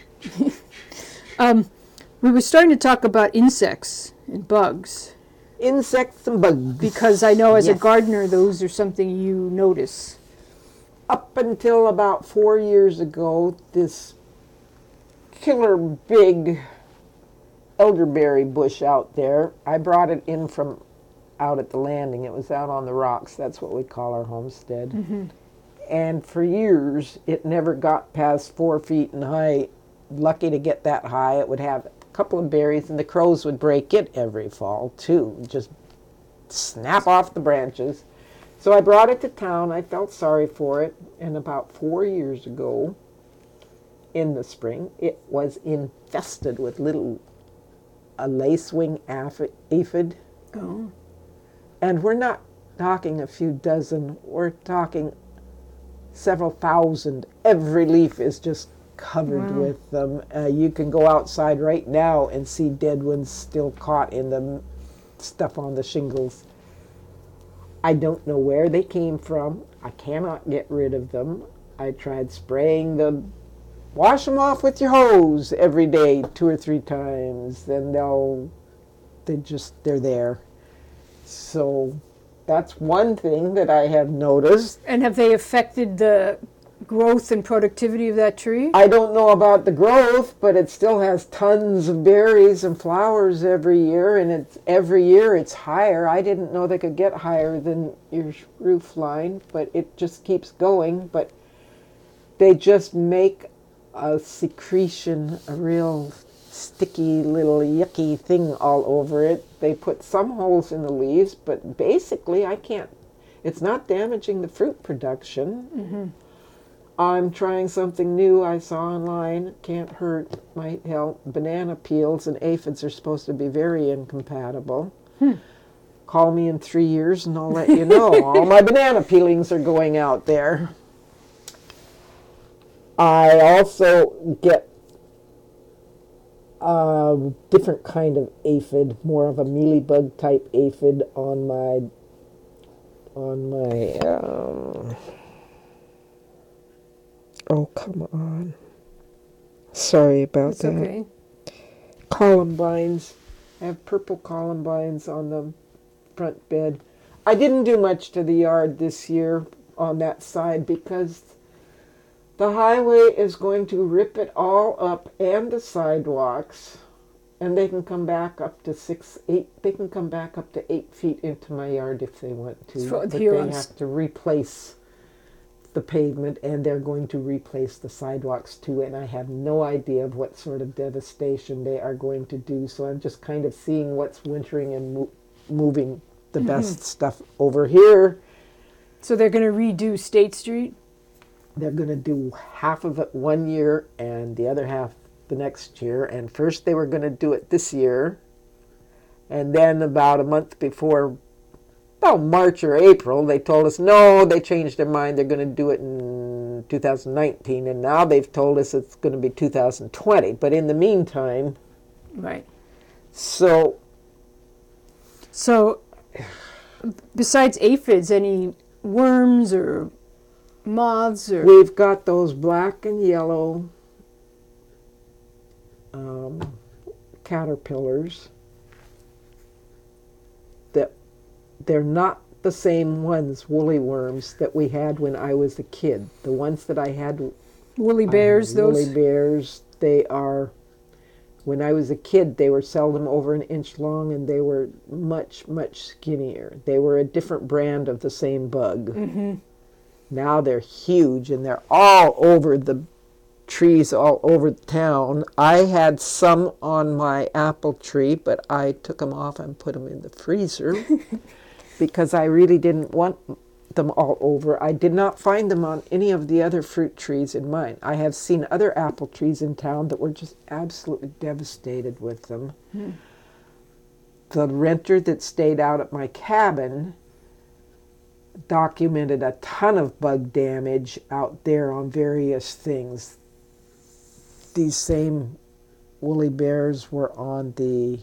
Um, we were starting to talk about insects and bugs Insects and bugs. because I know as a Yes. gardener, those are something you notice. Up until about four years ago, this killer big elderberry bush out there, I brought it in from out at the landing. It was out on the rocks. That's what we call our homestead. Mm-hmm. And for years, it never got past four feet in height. Lucky to get that high. It would have a couple of berries, and the crows would break it every fall, too. Just snap off the branches. So I brought it to town. I felt sorry for it. And about four years ago, in the spring, it was infested with little a lacewing aphid, aphid. Oh. And we're not talking a few dozen, we're talking several thousand. Every leaf is just covered Wow. with them. Uh, you can go outside right now and see dead ones still caught in the stuff on the shingles. I don't know where they came from. I cannot get rid of them. I tried spraying them. Wash them off with your hose every day, two or three times. Then they'll, they just, they're there. So that's one thing that I have noticed. And have they affected the growth and productivity of that tree? I don't know about the growth, but it still has tons of berries and flowers every year, and it's every year it's higher. I didn't know they could get higher than your roof line, but it just keeps going. But they just make a secretion, a real sticky little yucky thing all over it. They put some holes in the leaves, but basically I can't, it's not damaging the fruit production. Mm-hmm. I'm trying something new I saw online. Can't hurt, might help. Banana peels and aphids are supposed to be very incompatible. Hmm. Call me in three years and I'll let you know. All my banana peelings are going out there. I also get a different kind of aphid, more of a mealybug type aphid on my on my um, oh, come on. Sorry about It's that. okay. Columbines. I have purple columbines on the front bed. I didn't do much to the yard this year on that side because the highway is going to rip it all up and the sidewalks, and they can come back up to six, eight, they can come back up to eight feet into my yard if they want to. So but here they on- have to replace the pavement, and they're going to replace the sidewalks too, and I have no idea of what sort of devastation they are going to do, so I'm just kind of seeing what's wintering and mo- moving the Mm-hmm. best stuff over here. So they're going to redo State Street? They're going to do half of it one year and the other half the next year, and first they were going to do it this year, and then about a month before, about March or April, they told us, no, they changed their mind. They're going to do it in two thousand nineteen, and now they've told us it's going to be two thousand twenty. But in the meantime, Right. so So, besides aphids, any worms or moths or... we've got those black and yellow um, caterpillars that they're not the same ones, woolly worms, that we had when I was a kid. The ones that I had, Woolly I bears, had those? woolly bears, they are, when I was a kid, they were seldom over an inch long, and they were much, much skinnier. They were a different brand of the same bug. Mm-hmm. Now they're huge, and they're all over the trees, all over the town. I had some on my apple tree, but I took them off and put them in the freezer because I really didn't want them all over. I did not find them on any of the other fruit trees in mine. I have seen other apple trees in town that were just absolutely devastated with them. Hmm. The renter that stayed out at my cabin documented a ton of bug damage out there on various things. These same woolly bears were on the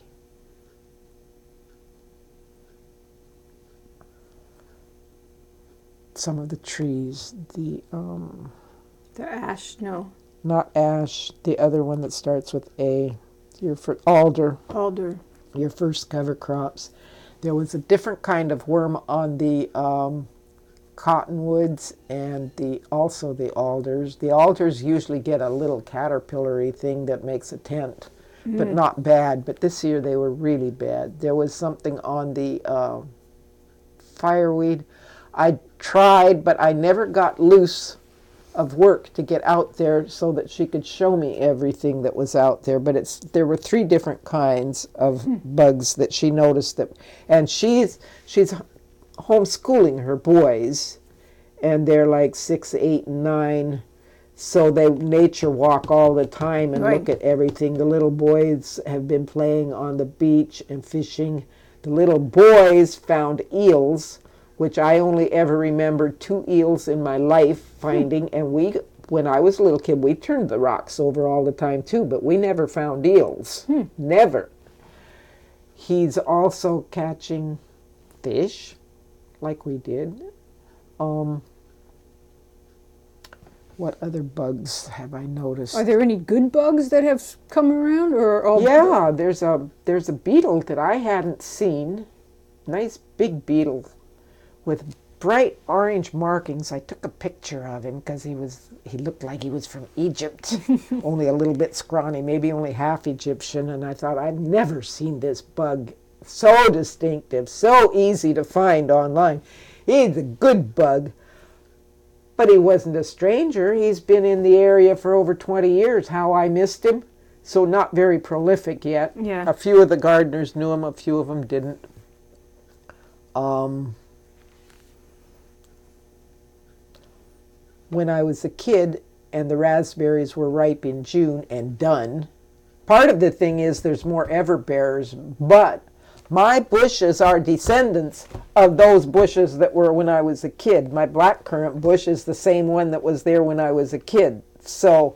some of the trees, the um The ash, no. not ash, the other one that starts with A, your fir- alder, Alder. your first cover crops. There was a different kind of worm on the um, cottonwoods and the also the alders. The alders usually get a little caterpillary thing that makes a tent, but not bad. But this year they were really bad. There was something on the uh, fireweed. I tried, but I never got loose of work to get out there so that she could show me everything that was out there. But it's there were three different kinds of bugs that she noticed that, and she's she's homeschooling her boys, and they're like six, eight, and nine. So they nature walk all the time and Right. look at everything. The little boys have been playing on the beach and fishing. The little boys found eels, which I only ever remember two eels in my life finding. And we, when I was a little kid, we turned the rocks over all the time too, but we never found eels. Hmm. Never. He's also catching fish, like we did. Um, what other bugs have I noticed? Are there any good bugs that have come around, or all? Yeah, there's a there's a beetle that I hadn't seen. Nice big beetle with bright orange markings. I took a picture of him because he was he looked like he was from Egypt, only a little bit scrawny, maybe only half Egyptian. And I thought, I've never seen this bug so distinctive, so easy to find online. He's a good bug. But he wasn't a stranger. He's been in the area for over twenty years. How I missed him. So not very prolific yet. Yeah. A few of the gardeners knew him, a few of them didn't. Um, when I was a kid and the raspberries were ripe in June and done, part of the thing is there's more everbearers, but my bushes are descendants of those bushes that were when I was a kid. My blackcurrant bush is the same one that was there when I was a kid. So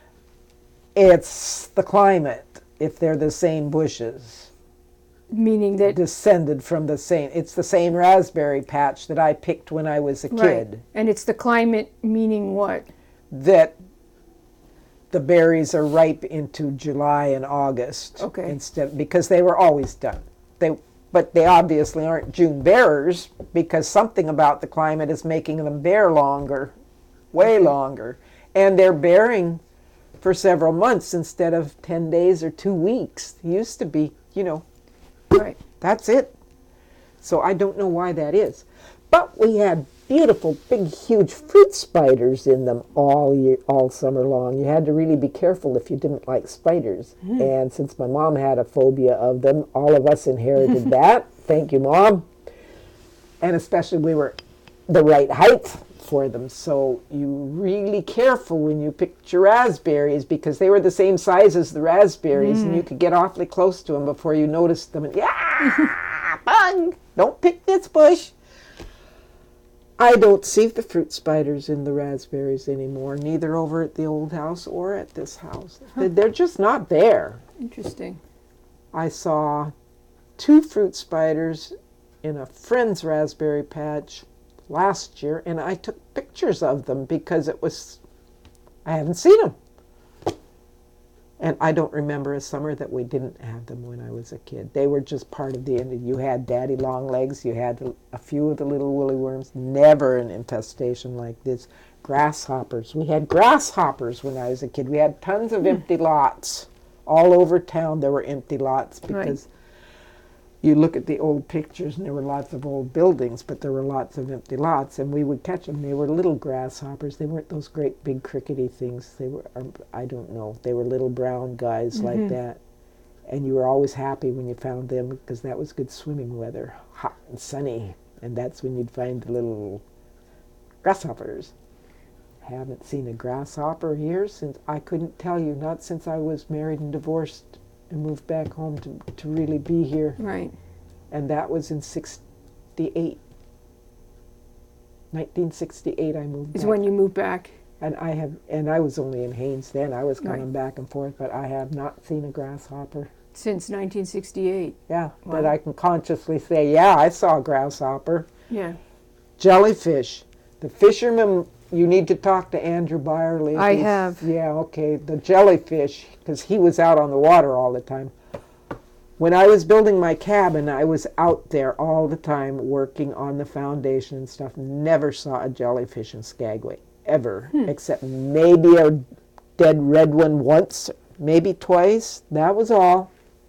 it's the climate, if they're the same bushes. Meaning that Descended from the same, it's the same raspberry patch that I picked when I was a right. kid. And it's the climate, meaning what? That the berries are ripe into July and August. Okay. Instead, because they were always done. They, but they obviously aren't June bearers because something about the climate is making them bear longer, way longer. And they're bearing for several months instead of ten days or two weeks. It used to be, you know, Right. that's it. So I don't know why that is. But we had beautiful, big, huge fruit spiders in them all year, all summer long. You had to really be careful if you didn't like spiders. Mm. And since my mom had a phobia of them, all of us inherited that. Thank you, Mom. And especially we were the right height for them. So you really careful when you picked your raspberries because they were the same size as the raspberries mm. and you could get awfully close to them before you noticed them. And yeah, bug, don't pick this bush. I don't see the fruit spiders in the raspberries anymore, neither over at the old house or at this house. Huh. They're just not there. Interesting. I saw two fruit spiders in a friend's raspberry patch last year, and I took pictures of them because it was, I haven't seen them. And I don't remember a summer that we didn't have them when I was a kid. They were just part of the end. You had daddy long legs, you had a few of the little woolly worms, never an infestation like this. Grasshoppers. We had grasshoppers when I was a kid. We had tons of mm. empty lots. All over town there were empty lots because right. you look at the old pictures and there were lots of old buildings, but there were lots of empty lots, and we would catch them. They were little grasshoppers. They weren't those great big crickety things. They were, I don't know, they were little brown guys mm-hmm. like that. And you were always happy when you found them because that was good swimming weather, hot and sunny. And that's when you'd find the little grasshoppers. Haven't seen a grasshopper here since, I couldn't tell you, not since I was married and divorced and moved back home to, to really be here. Right. And that was in sixty-eight. nineteen sixty-eight I moved Is back. when you moved back. And I have, and I was only in Haines then. I was coming right. back and forth, but I have not seen a grasshopper. Since nineteen sixty-eight. Yeah, wow. But I can consciously say, yeah, I saw a grasshopper. Yeah. Jellyfish. The fishermen, you need to talk to Andrew Byerly. I He's, have. Yeah, okay. The jellyfish, because he was out on the water all the time. When I was building my cabin, I was out there all the time working on the foundation and stuff. Never saw a jellyfish in Skagway, ever, hmm. except maybe a dead red one once, maybe twice. That was all.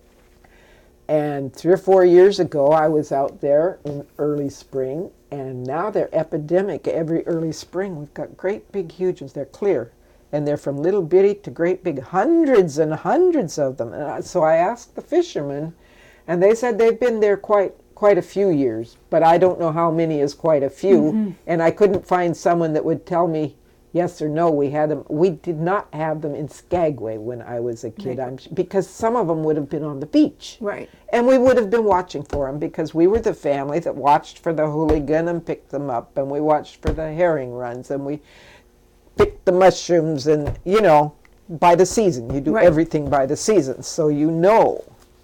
And three or four years ago, I was out there in early spring, and now they're epidemic every early spring. We've got great big huge ones. They're clear, and they're from little bitty to great big, hundreds and hundreds of them. And I, so I asked the fishermen, and they said they've been there quite quite a few years, but I don't know how many is quite a few, mm-hmm. and I couldn't find someone that would tell me, yes or no. We had them. We did not have them in Skagway when I was a kid, Right. I'm, because some of them would have been on the beach. Right. And we would have been watching for them because we were the family that watched for the hooligan and picked them up, and we watched for the herring runs, and we picked the mushrooms, and, you know, by the season. You do Right. everything by the season, so you know.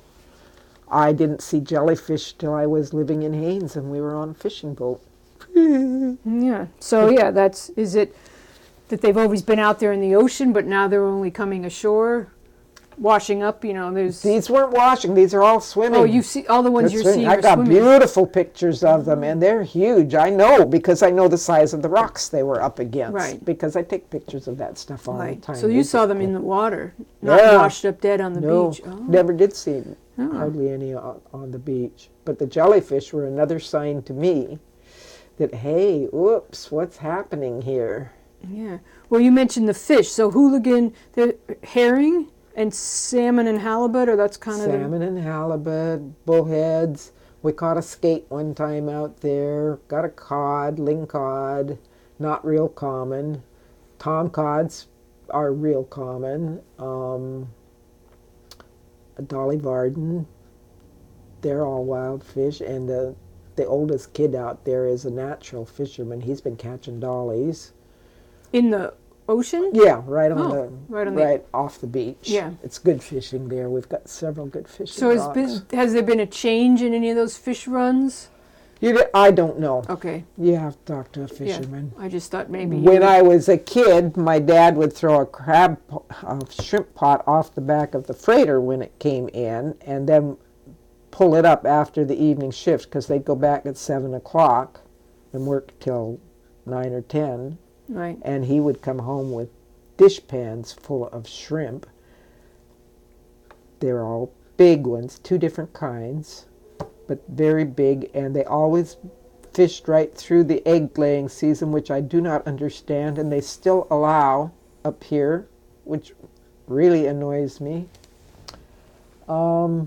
I didn't see jellyfish till I was living in Haines, and we were on a fishing boat. Yeah. So yeah, that's is it that they've always been out there in the ocean, but now they're only coming ashore, washing up. You know, there's. These weren't washing; these are all swimming. Oh, you see all the ones They're you're swimming. seeing I are got swimming. beautiful pictures of them, and they're huge. I know because I know the size of the rocks they were up against. Right. Because I take pictures of that stuff all Right. the time. So you These saw are them cool. in the water, not Yeah. washed up dead on the no, beach. Oh. never did see Oh. hardly any on, on the beach. But the jellyfish were another sign to me that, hey, oops, what's happening here? Yeah. Well, you mentioned the fish. So hooligan, the herring and salmon and halibut, or that's kind of the, Salmon and halibut, bullheads. We caught a skate one time out there. Got a cod, lingcod, not real common. Tomcods are real common. Um, a Dolly Varden, they're all wild fish. And the, the oldest kid out there is a natural fisherman. He's been catching dollies. in the ocean. Yeah, right on Oh, the right on the- right off the beach. Yeah. It's good fishing there. We've got several good fishing So has rocks. been has there been a change in any of those fish runs? You d- I don't know. Okay. You have to talk to a fisherman. I just thought maybe you When would- I was a kid, my dad would throw a crab, po- a shrimp pot off the back of the freighter when it came in, and then pull it up after the evening shift because they'd go back at seven o'clock and work till nine or ten. right. And he would come home with dish pans full of shrimp. They're all big ones, two different kinds, but very big, and they always fished right through the egg laying season, which I do not understand, and they still allow up here, which really annoys me. Um,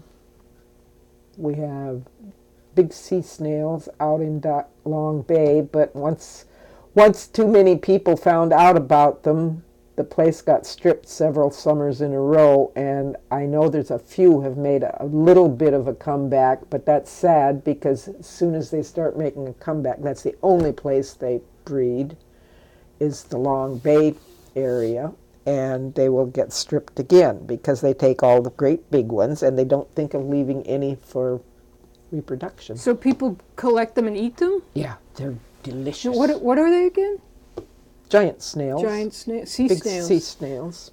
we have big sea snails out in Da- Long Bay, but once once too many people found out about them, the place got stripped several summers in a row, and I know there's a few have made a, a little bit of a comeback, but that's sad because as soon as they start making a comeback, that's the only place they breed, is the Long Bay area, and they will get stripped again because they take all the great big ones and they don't think of leaving any for reproduction. So people collect them and eat them. Yeah, they're delicious. What what are they again? Giant snails. Giant snail, sea Big snails. sea snails.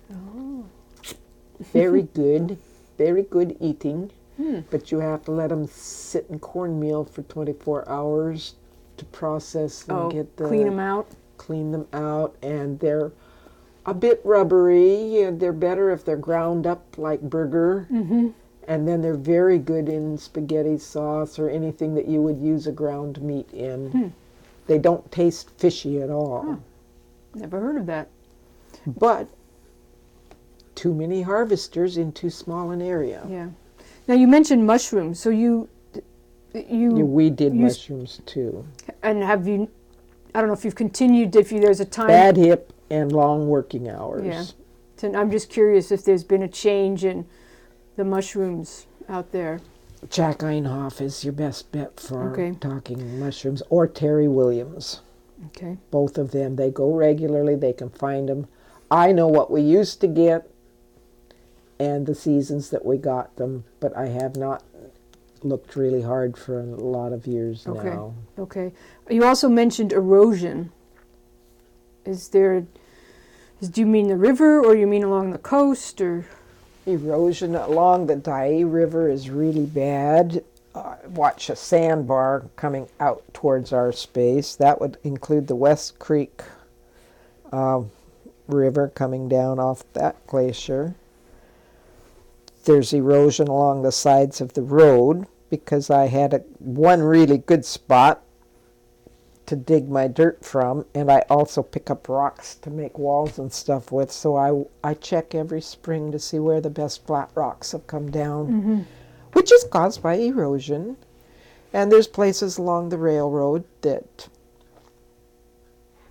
Very good, very good eating. Hmm. But you have to let them sit in cornmeal for twenty-four hours to process and Oh, get the clean them out. clean them out, and they're a bit rubbery. And they're better if they're ground up like burger. Mm-hmm. And then they're very good in spaghetti sauce or anything that you would use a ground meat in. Hmm. They don't taste fishy at all. Huh. Never heard of that. But too many harvesters in too small an area. Yeah. Now you mentioned mushrooms. So you you Yeah, we did you s- mushrooms too. and have you? I don't know if you've continued. If you, there's a time. Bad hip and long working hours. Yeah. to- I'm just curious if there's been a change in the mushrooms out there. Jack Einhoff is your best bet for Okay. talking mushrooms, or Terry Williams. Okay. Both of them. They go regularly. They can find them. I know what we used to get and the seasons that we got them, but I have not looked really hard for a lot of years Okay. now. Okay. You also mentioned erosion. Is there? Is, do you mean the river, or you mean along the coast, or? Erosion along the Dyea River is really bad. Uh, watch a sandbar coming out towards our space. That would include the West Creek uh, River coming down off that glacier. There's erosion along the sides of the road because I had a, one really good spot to dig my dirt from, and I also pick up rocks to make walls and stuff with, so I, I check every spring to see where the best flat rocks have come down, Mm-hmm. which is caused by erosion. And there's places along the railroad that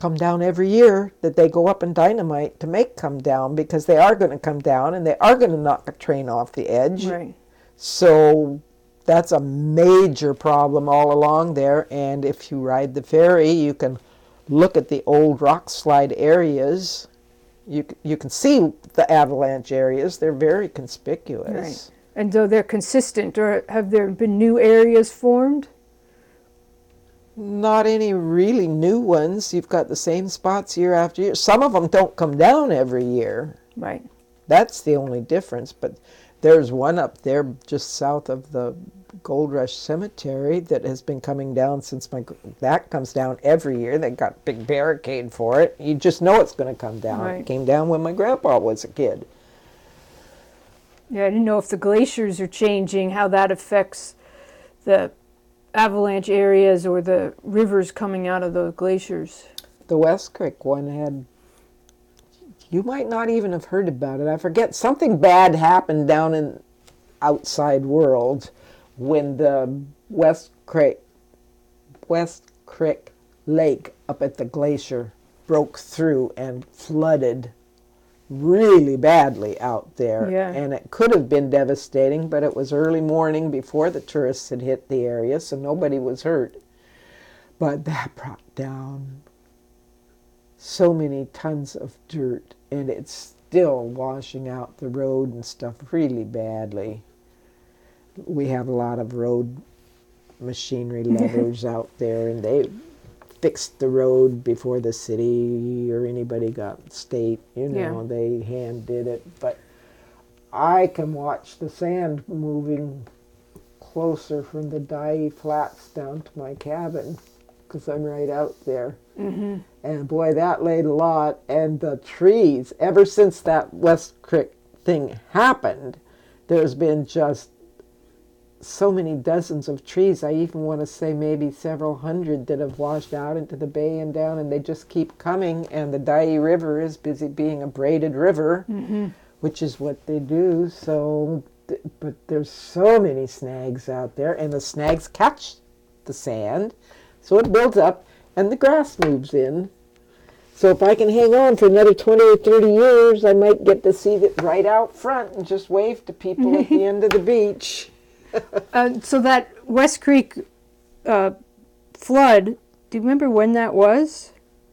come down every year that they go up and dynamite to make come down, because they are going to come down and they are going to knock a train off the edge. Right. So that's a major problem all along there. And if you ride the ferry, you can look at the old rock slide areas. You, you can see the avalanche areas. They're very conspicuous. Right. And so they're consistent, or have there been new areas formed? Not any really new ones. You've got the same spots year after year. Some of them don't come down every year. Right. That's the only difference. But there's one up there just south of the Gold Rush Cemetery that has been coming down since my... That comes down every year. They got a big barricade for it. You just know it's going to come down. Right. It came down when my grandpa was a kid. Yeah, I didn't know if the glaciers are changing, how that affects the avalanche areas or the rivers coming out of those glaciers. The West Creek one had... You might not even have heard about it. I forget. Something bad happened down in outside world when the West Creek, West Creek Lake up at the glacier broke through and flooded really badly out there. Yeah. And it could have been devastating, but it was early morning before the tourists had hit the area, so nobody was hurt. But that brought down so many tons of dirt, and it's still washing out the road and stuff really badly. We have a lot of road machinery levelers out there, and they fixed the road before the city or anybody got state, you know, Yeah. they hand did it. But I can watch the sand moving closer from the Dyea Flats down to my cabin because I'm right out there. Mm-hmm. And boy, that laid a lot. And the trees, ever since that West Creek thing happened, there's been just so many dozens of trees. I even want to say maybe several hundred that have washed out into the bay and down, and they just keep coming. And the Dyea River is busy being a braided river, Mm-hmm. which is what they do. So, but there's so many snags out there, and the snags catch the sand, so it builds up, and the grass moves in. So if I can hang on for another twenty or thirty years, I might get to see it right out front and just wave to people at the end of the beach. Uh, so that West Creek uh, flood, do you remember when that was?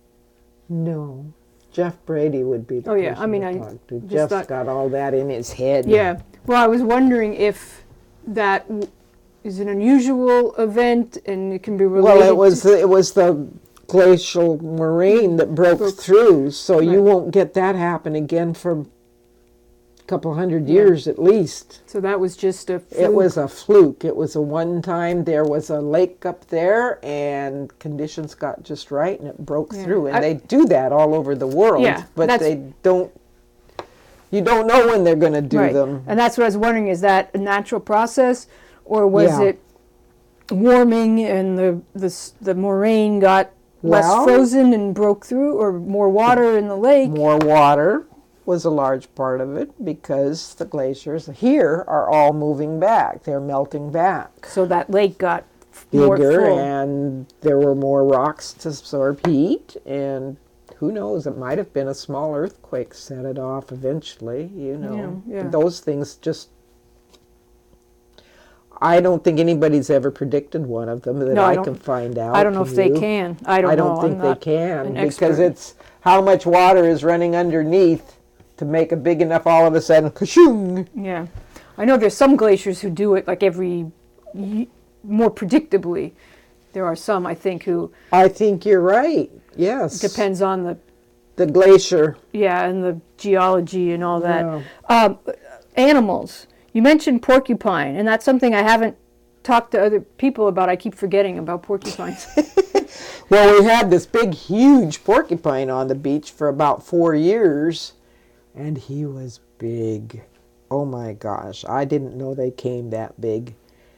No. Jeff Brady would be the Oh, yeah. person I mean, to I talk to. just Jeff's thought- got all that in his head. Yeah. Well, I was wondering if that w- is an unusual event and it can be related. Well, it was to- the, it was the glacial moraine that broke, Broke- through, so you Right. won't get that happen again for a couple hundred Yeah. years at least. So that was just a fluke. It was a fluke. It was a one time. There was a lake up there, and conditions got just right, and it broke Yeah. through. And I- they do that all over the world, Yeah, but that's- they don't. You don't know when they're going to do right. them. And that's what I was wondering, is that a natural process, or was Yeah. it warming and the, the, s- the moraine got less Well- frozen and broke through, or more water in the lake? More water was a large part of it because the glaciers here are all moving back. They're melting back. So that lake got f- more Bigger, full. and there were more rocks to absorb heat, and who knows, it might have been a small earthquake set it off eventually, you know. Yeah, yeah. Those things just, I don't think anybody's ever predicted one of them that No, I I, don't- can find out. I don't know if they you? can. I don't I know. don't think I'm they not can an because expert. it's how much water is running underneath to make a big enough all of a sudden ka-shoong. Yeah. I know there's some glaciers who do it like every, y- more predictably. There are some, I think, who I think you're right. Yes. depends on the, The glacier. yeah, and the geology and all that. Yeah. Um, animals. You mentioned porcupine, and that's something I haven't talked to other people about. I keep forgetting about porcupines. Well, we had this big, huge porcupine on the beach for about four years, and he was big. Oh my gosh, I didn't know they came that big.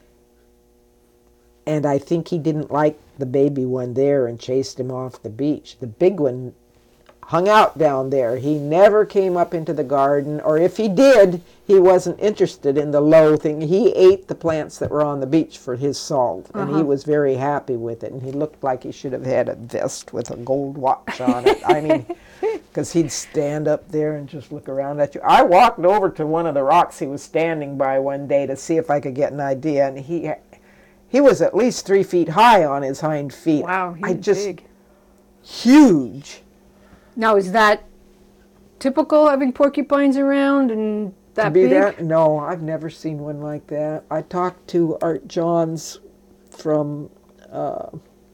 And I think he didn't like the baby one there and chased him off the beach. The big one, hung out down there. He never came up into the garden, or if he did, he wasn't interested in the low thing. He ate the plants that were on the beach for his salt, and Uh-huh. he was very happy with it. And he looked like he should have had a vest with a gold watch on it. I mean, because he'd stand up there and just look around at you. I walked over to one of the rocks he was standing by one day to see if I could get an idea, and he he was at least three feet high on his hind feet. Wow, he's I just big. huge. Now, is that typical, having porcupines around and that to be big? that? No, I've never seen one like that. I talked to Art Johns from uh,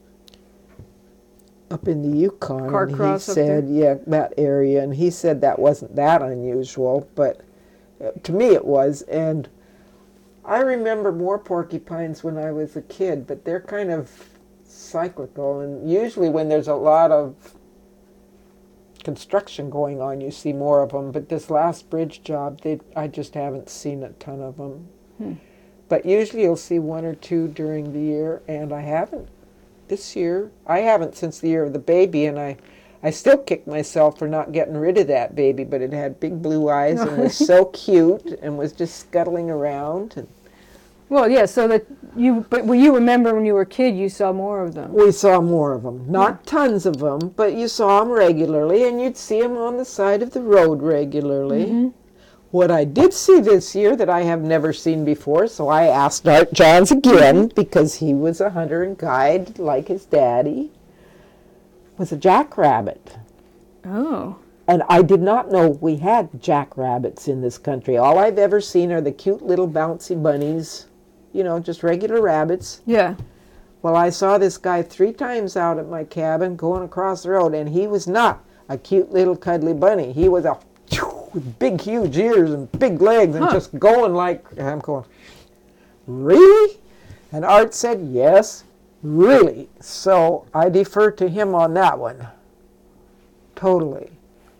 up in the Yukon, and he Carcross up said, yeah, that area, and he said that wasn't that unusual, but uh, to me it was. And I remember more porcupines when I was a kid, but they're kind of cyclical, and usually when there's a lot of construction going on, you see more of them. But this last bridge job, they I just haven't seen a ton of them. Hmm. But usually you'll see one or two during the year, and I haven't this year. I haven't since the year of the baby, and I, I still kick myself for not getting rid of that baby, but it had big blue eyes and was so cute and was just scuttling around. And Well, yeah, so that you, but well, you remember when you were a kid, you saw more of them. we saw more of them. Not tons of them, but you saw them regularly, and you'd see them on the side of the road regularly. Mm-hmm. What I did see this year that I have never seen before, so I asked Art Johns again, because he was a hunter and guide like his daddy, was a jackrabbit. Oh. And I did not know we had jackrabbits in this country. All I've ever seen are the cute little bouncy bunnies, you know, just regular rabbits. Yeah. Well, I saw this guy three times out at my cabin going across the road, and he was not a cute little cuddly bunny. He was a with big, huge ears and big legs and Huh. just going like, and I'm going, really? And Art said, yes, really. So I defer to him on that one. Totally.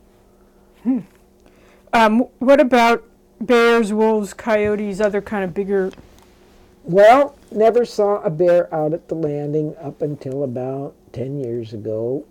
Um, what about bears, wolves, coyotes, other kind of bigger? Well, never saw a bear out at the landing up until about ten years ago.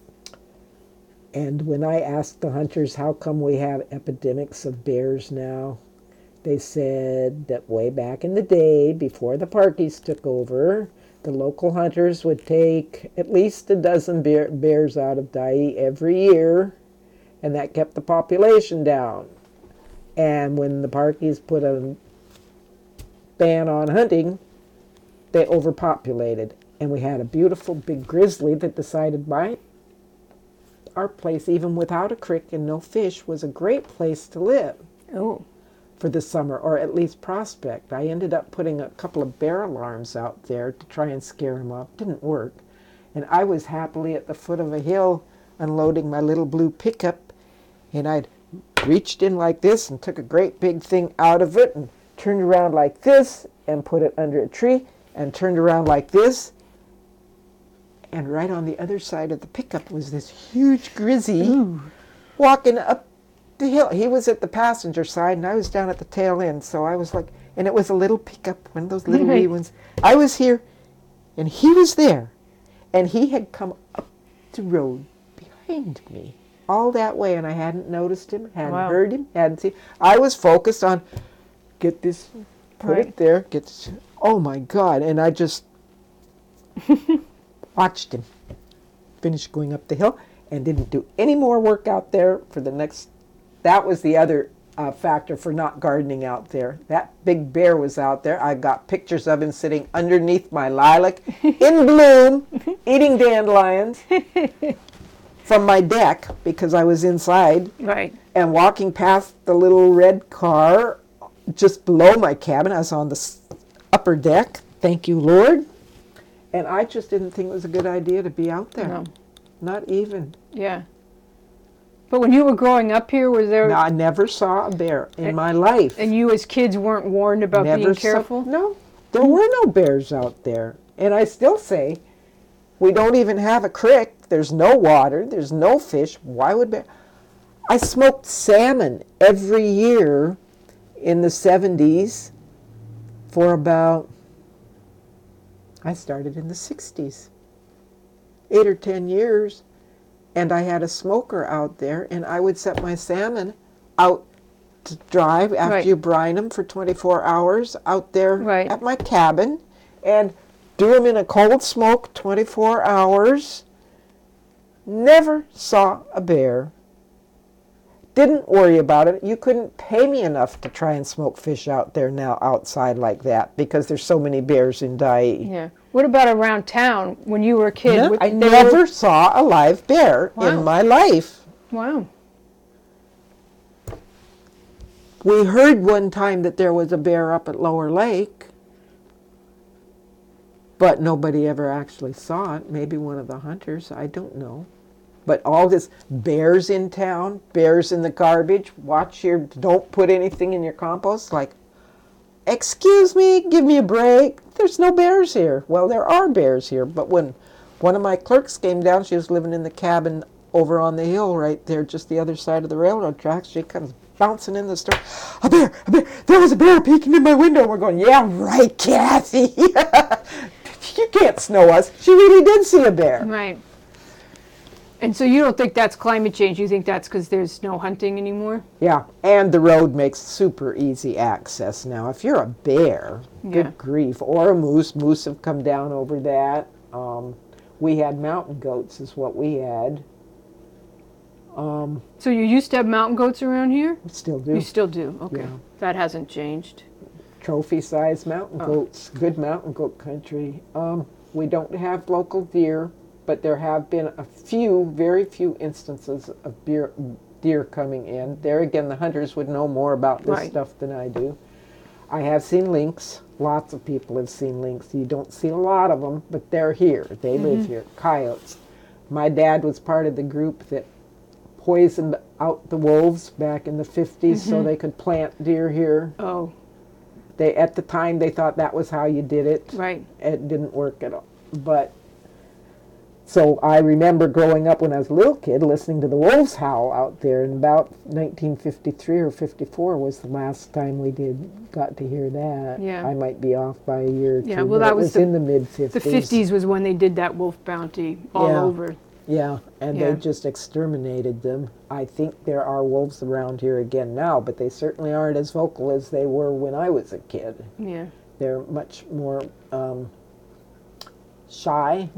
And when I asked the hunters how come we have epidemics of bears now, they said that way back in the day, before the Parkies took over, the local hunters would take at least a dozen bear, bears out of Dyea every year, and that kept the population down. And when the Parkies put a ban on hunting, they overpopulated. And we had a beautiful big grizzly that decided, my our place, even without a creek and no fish, was a great place to live Oh. for the summer, or at least prospect. I ended up putting a couple of bear alarms out there to try and scare him off. Didn't work. And I was happily at the foot of a hill unloading my little blue pickup, and I'd reached in like this and took a great big thing out of it and turned around like this and put it under a tree and turned around like this. And right on the other side of the pickup was this huge grizzly Ooh. walking up the hill. He was at the passenger side, and I was down at the tail end. So I was like, and it was a little pickup, one of those little wee Right. ones. I was here, and he was there, and he had come up the road behind me all that way, and I hadn't noticed him, hadn't Wow. heard him, hadn't seen. I was focused on get this, put Right. it there, get this. Oh my God! And I just watched him finish going up the hill and didn't do any more work out there for the next. That was the other uh, factor for not gardening out there. That big bear was out there. I got pictures of him sitting underneath my lilac in bloom, eating dandelions from my deck because I was inside, Right. and walking past the little red car just below my cabin. I was on the s- upper deck. Thank you, Lord. And I just didn't think it was a good idea to be out there. No. Not even. Yeah. But when you were growing up here, was there, No, I never saw a bear in my life. and you as kids weren't warned about never being saw- careful? no, there were no bears out there. And I still say, we don't even have a creek. There's no water. There's no fish. Why would bear? I smoked salmon every year in the seventies for about, I started in the sixties, eight or ten years. and I had a smoker out there, and I would set my salmon out to dry after Right. you brine them for twenty-four hours out there Right. at my cabin, and do them in a cold smoke twenty-four hours. Never saw a bear. Didn't worry about it. You couldn't pay me enough to try and smoke fish out there now outside like that because there's so many bears in Dyea. Yeah. What about around town when you were a kid? No, What- I they were- never saw a live bear Wow. in my life. Wow. We heard one time that there was a bear up at Lower Lake, but nobody ever actually saw it. Maybe one of the hunters, I don't know. But all this bears in town, bears in the garbage, watch your, don't put anything in your compost. Like, excuse me, give me a break. There's no bears here. Well, there are bears here, but when one of my clerks came down, she was living in the cabin over on the hill right there, just the other side of the railroad tracks. She comes bouncing in the store. A bear, a bear, there was a bear peeking in my window. We're going, yeah, right, Kathy. You can't snow us. She really did see a bear. Right. And so you don't think that's climate change? You think that's because there's no hunting anymore? Yeah, and the road makes super easy access now. If you're a bear, Yeah. good grief, or a moose, moose have come down over that. Um, we had mountain goats is what we had. Um, So you used to have mountain goats around here? we still You do. still do? Okay. Yeah. That hasn't changed. Trophy-sized mountain Oh. goats, good mountain goat country. Um, we don't have local deer, but there have been a few, very few instances of deer, deer coming in. There again, the hunters would know more about this Right. stuff than I do. I have seen lynx. Lots of people have seen lynx. You don't see a lot of them, but they're here. They live here. Coyotes. My dad was part of the group that poisoned out the wolves back in the fifties so they could plant deer here. Oh, They at the time they thought that was how you did it. right. It didn't work at all. But so I remember growing up when I was a little kid listening to the wolves howl out there, and about nineteen fifty-three or fifty-four was the last time we did got to hear that. Yeah. I might be off by a year or Yeah, two. well, but that it was was the- in the mid fifties. The fifties was when they did that wolf bounty all Yeah. over. Yeah, and Yeah. they just exterminated them. I think there are wolves around here again now, but they certainly aren't as vocal as they were when I was a kid. Yeah. They're much more um, shy,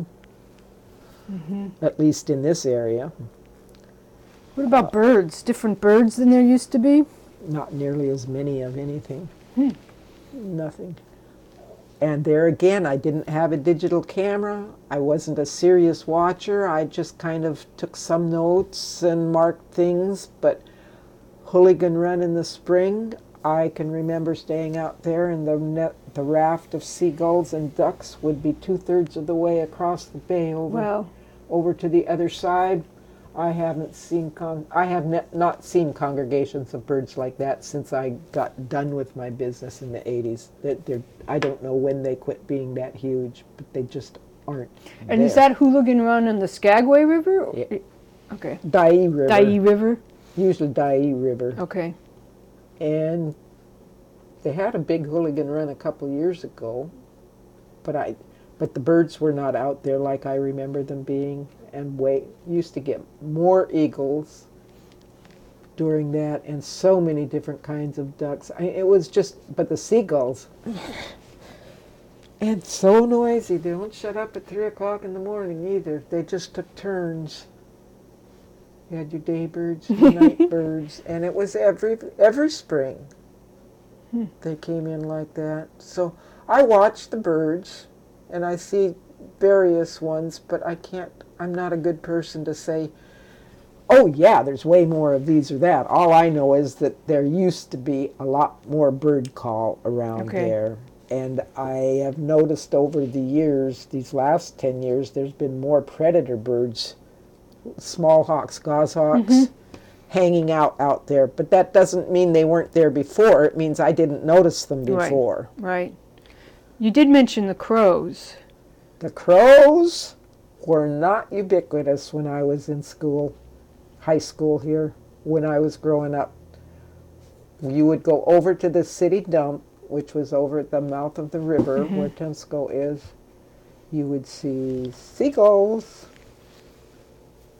at least in this area. What about birds? Different birds than there used to be? Not nearly as many of anything. Nothing. And there again, I didn't have a digital camera. I wasn't a serious watcher. I just kind of took some notes and marked things. But Hooligan Run in the spring, I can remember staying out there, and the net, the raft of seagulls and ducks would be two-thirds of the way across the bay over Well, over to the other side. I haven't seen con- I have ne- not seen congregations of birds like that since I got done with my business in the eighties. That they're I don't know when they quit being that huge, but they just aren't. and is there. that Hooligan Run on the Skagway River? or- Yeah. Okay. Dyea River? Dyea River? Usually Dyea River. Okay. And they had a big hooligan run a couple years ago, but I, but the birds were not out there like I remember them being, and way used to get more eagles during that, and so many different kinds of ducks. I, it was just, but the seagulls, and so noisy. They don't shut up at three o'clock in the morning either. They just took turns. You had your day birds, your night birds, and it was every every spring. They came in like that. So I watch the birds, and I see various ones, but I can't. I'm not a good person to say, oh yeah, there's way more of these or that. All I know is that there used to be a lot more bird call around Okay. there. And I have noticed over the years, these last ten years, there's been more predator birds, small hawks, goshawks, hanging out out there. But that doesn't mean they weren't there before. It means I didn't notice them Right. before. Right. You did mention the crows. The crows were not ubiquitous when I was in school, high school here, when I was growing up. You would go over to the city dump, which was over at the mouth of the river where Temsco is. You would see seagulls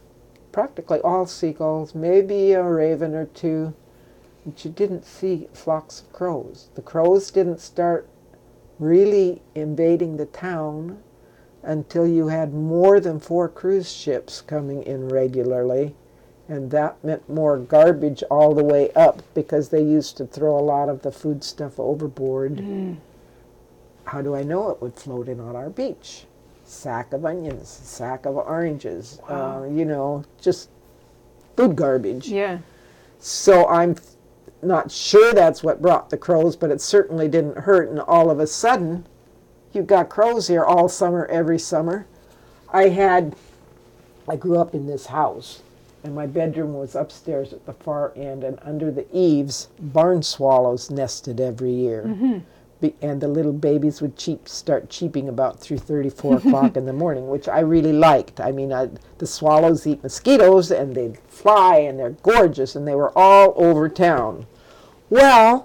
practically all seagulls, maybe a raven or two, but you didn't see flocks of crows. The crows didn't start really invading the town until you had more than four cruise ships coming in regularly, and that meant more garbage all the way up because they used to throw a lot of the food stuff overboard. Mm. How do I know it would float in on our beach? Sack of onions, sack of oranges, Wow. uh, you know, just food garbage. Yeah. So I'm not sure that's what brought the crows, but it certainly didn't hurt. And all of a sudden, you've got crows here all summer, every summer. I had, I grew up in this house, and my bedroom was upstairs at the far end, and under the eaves, barn swallows nested every year. Mm-hmm. Be, and the little babies would cheep, start cheeping about three thirty, four o'clock in the morning, which I really liked. I mean, I, the swallows eat mosquitoes, and they'd fly, and they're gorgeous, and they were all over town. Well,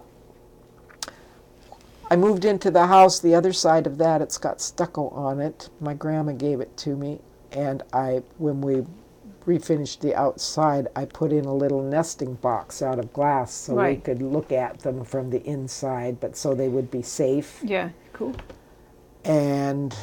I moved into the house. The other side of that, it's got stucco on it. My grandma gave it to me, and I, when we refinished the outside, I put in a little nesting box out of glass so Right. we could look at them from the inside, but so they would be safe. Yeah. Cool. And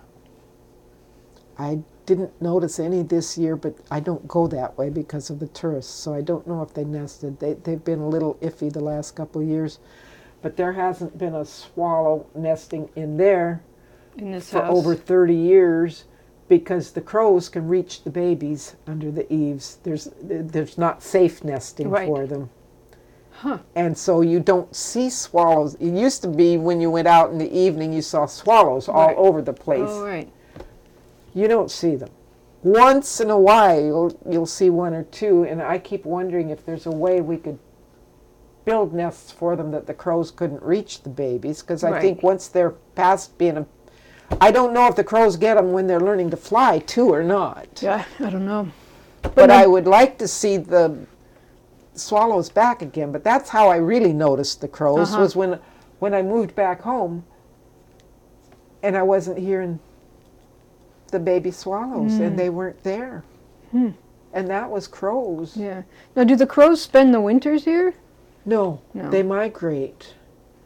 I didn't notice any this year, but I don't go that way because of the tourists, so I don't know if they nested. They, they've been a little iffy the last couple of years, but there hasn't been a swallow nesting in there In this for house. over thirty years because the crows can reach the babies under the eaves. There's there's not safe nesting Right. for them. Huh. And so you don't see swallows. It used to be when you went out in the evening, you saw swallows all Right. over the place. Oh, right. You don't see them. Once in a while, you'll, you'll see one or two, and I keep wondering if there's a way we could build nests for them that the crows couldn't reach the babies, because I Right. think once they're past being a... I don't know if the crows get them when they're learning to fly, too, or not. Yeah. I don't know. But no- I would like to see the swallows back again. But that's how I really noticed the crows, Uh-huh. was when, when I moved back home, and I wasn't hearing the baby swallows, Mm. and they weren't there. Hmm. And that was crows. Yeah. Now, do the crows spend the winters here? No, No. they migrate.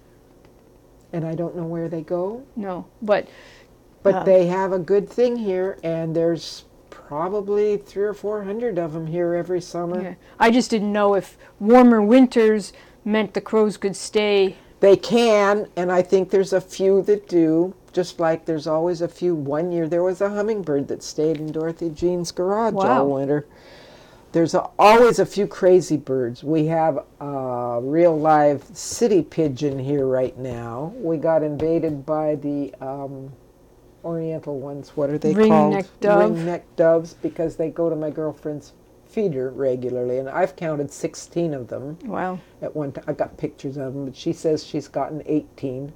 And I don't know where they go, No. But but Um, they have a good thing here, and there's probably three or four hundred of them here every summer. yeah, I just didn't know if warmer winters meant the crows could stay. They can, and I think there's a few that do, just like there's always a few. One year there was a hummingbird that stayed in Dorothy Jean's garage Wow. all winter. There's a, always a few crazy birds. We have a real live city pigeon here right now. We got invaded by the um, oriental ones. What are they called? Ring-necked dove. Ring-necked doves, because they go to my girlfriend's feeder regularly, and I've counted sixteen of them Wow. at one time. I got pictures of them, but she says she's gotten eighteen.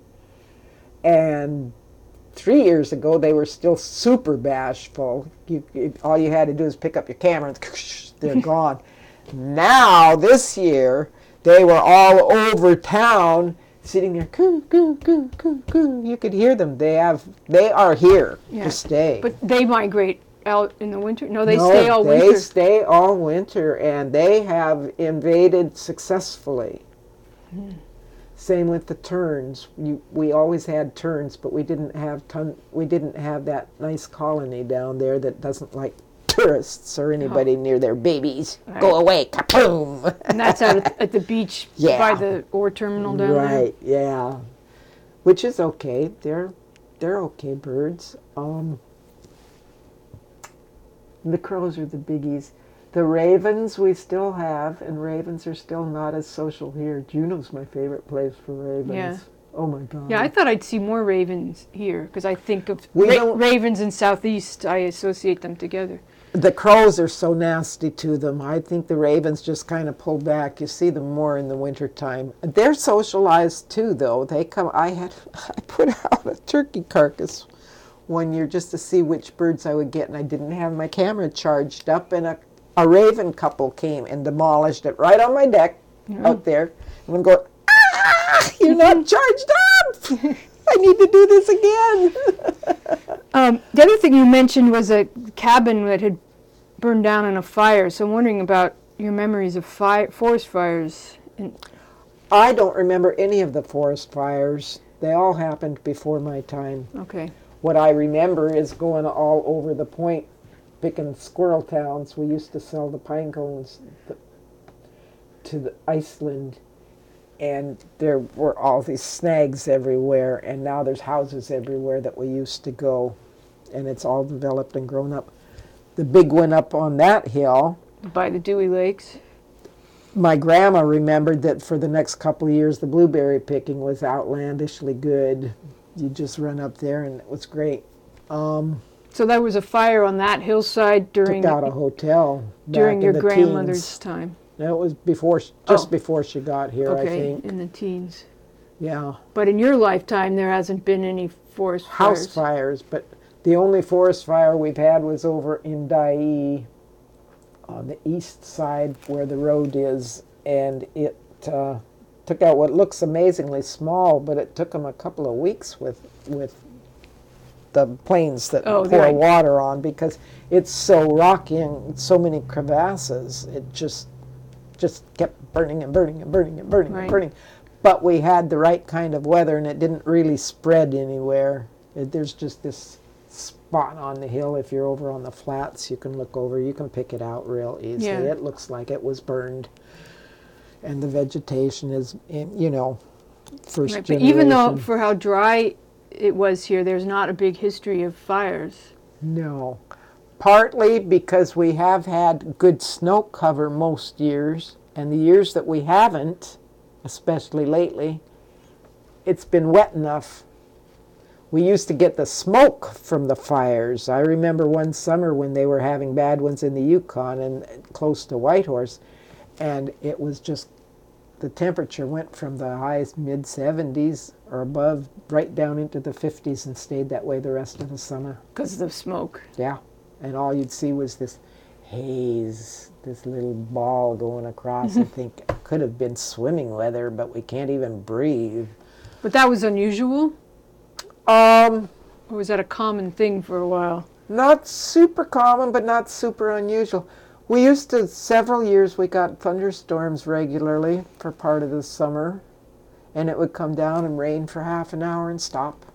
And three years ago, they were still super bashful. You, it, all you had to do is pick up your camera and they're gone. Now, this year, they were all over town, sitting there, coo, coo, coo, coo, coo. You could hear them. They have, they are here Yeah. to stay. But they migrate out in the winter? No, they No, stay all they winter. stay all winter, and they have invaded successfully. Hmm. Same with the terns. You, we always had terns, but we didn't have ton, we didn't have that nice colony down there that doesn't like tourists or anybody near their babies. Right. Go away, kapoom! And that's out at, at the beach Yeah. by the ore terminal down there? Right, yeah. Which is okay. They're they're okay birds. Um, the crows are the biggies. The ravens we still have, and ravens are still not as social here. Juneau's my favorite place for ravens. Yeah. Oh my God. Yeah, I thought I'd see more ravens here because I think of We ra- don't- ravens in southeast. I associate them together. The crows are so nasty to them. I think the ravens just kind of pull back. You see them more in the wintertime. They're socialized too, though. They come. I had I put out a turkey carcass one year just to see which birds I would get, and I didn't have my camera charged up, and a, a raven couple came and demolished it right on my deck out there. And I'm going, ah, you're not charged up. I need to do this again. Um, the other thing you mentioned was a cabin that had burned down in a fire. So I'm wondering about your memories of fire, forest fires. In, I don't remember any of the forest fires. They all happened before my time. okay. What I remember is going all over the point, picking squirrel towns. We used to sell the pine cones to the Iceland, and there were all these snags everywhere, and now there's houses everywhere that we used to go, and it's all developed and grown up. The big one up on that hill, By the Dewey Lakes. my grandma remembered that for the next couple of years the blueberry picking was outlandishly good. You just run up there and it was great. Um, So there was a fire on that hillside during took out a hotel during back your in the grandmother's teens. time. No, it was before, just Oh. before she got here, I Okay, think. in the teens. Yeah, But in your lifetime, there hasn't been any forest house fires. fires, but the only forest fire we've had was over in Dyea on the east side where the road is, and it uh, took out what looks amazingly small, but it took them a couple of weeks with with the planes that Oh, pour right. water on, because it's so rocky and so many crevasses. It just just kept burning and burning and burning and burning Right. and burning. But we had the right kind of weather, and it didn't really spread anywhere. It, there's just this spot on the hill. If you're over on the flats, you can look over. You can pick it out real easily. Yeah. It looks like it was burned, and the vegetation is, in, you know, first Right, but generation. even though for how dry it was here, there's not a big history of fires. No. Partly because we have had good snow cover most years, and the years that we haven't, especially lately, it's been wet enough. We used to get the smoke from the fires. I remember one summer when they were having bad ones in the Yukon and close to Whitehorse, and it was just, the temperature went from the highest mid seventies or above right down into the fifties and stayed that way the rest of the summer. Because of the smoke. Yeah, and all you'd see was this haze, this little ball going across. I think it could have been swimming weather, but we can't even breathe. But that was unusual? Um, Or was that a common thing for a while? not super common, but not super unusual. We used to, several years, we got thunderstorms regularly for part of the summer, and it would come down and rain for half an hour and stop.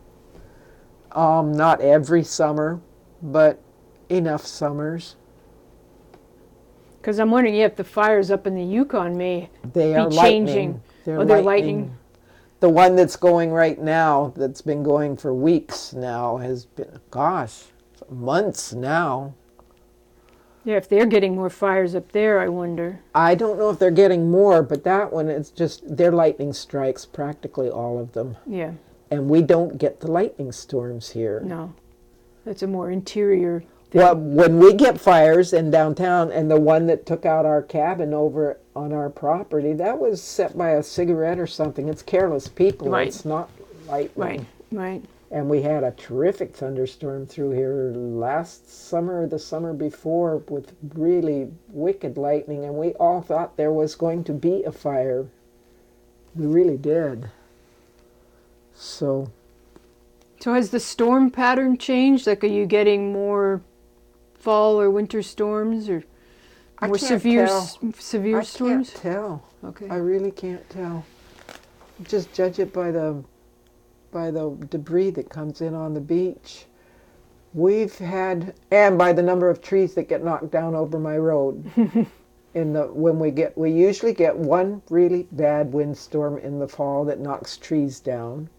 Um, not every summer, but enough summers. Because I'm wondering, yeah, if the fires up in the Yukon may They be are changing. lightning. They're Oh, they're lightning. The one that's going right now, that's been going for weeks now, has been, gosh, months now. Yeah, if they're getting more fires up there, I wonder. I don't know if they're getting more, but that one, it's just, they're lightning strikes, practically all of them. Yeah, And we don't get the lightning storms here. no. That's a more interior thing. Well, when we get fires in downtown, and the one that took out our cabin over on our property, that was set by a cigarette or something. It's careless people. Right. It's not lightning. Right, right. And we had a terrific thunderstorm through here last summer or the summer before with really wicked lightning, and we all thought there was going to be a fire. We really did. So, So has the storm pattern changed? Like, are you getting more fall or winter storms, or I more can't severe tell. s- severe I storms? can't tell. Okay. I really can't tell. Just judge it by the by the debris that comes in on the beach. We've had, and by the number of trees that get knocked down over my road. in the when we get, we usually get one really bad windstorm in the fall that knocks trees down.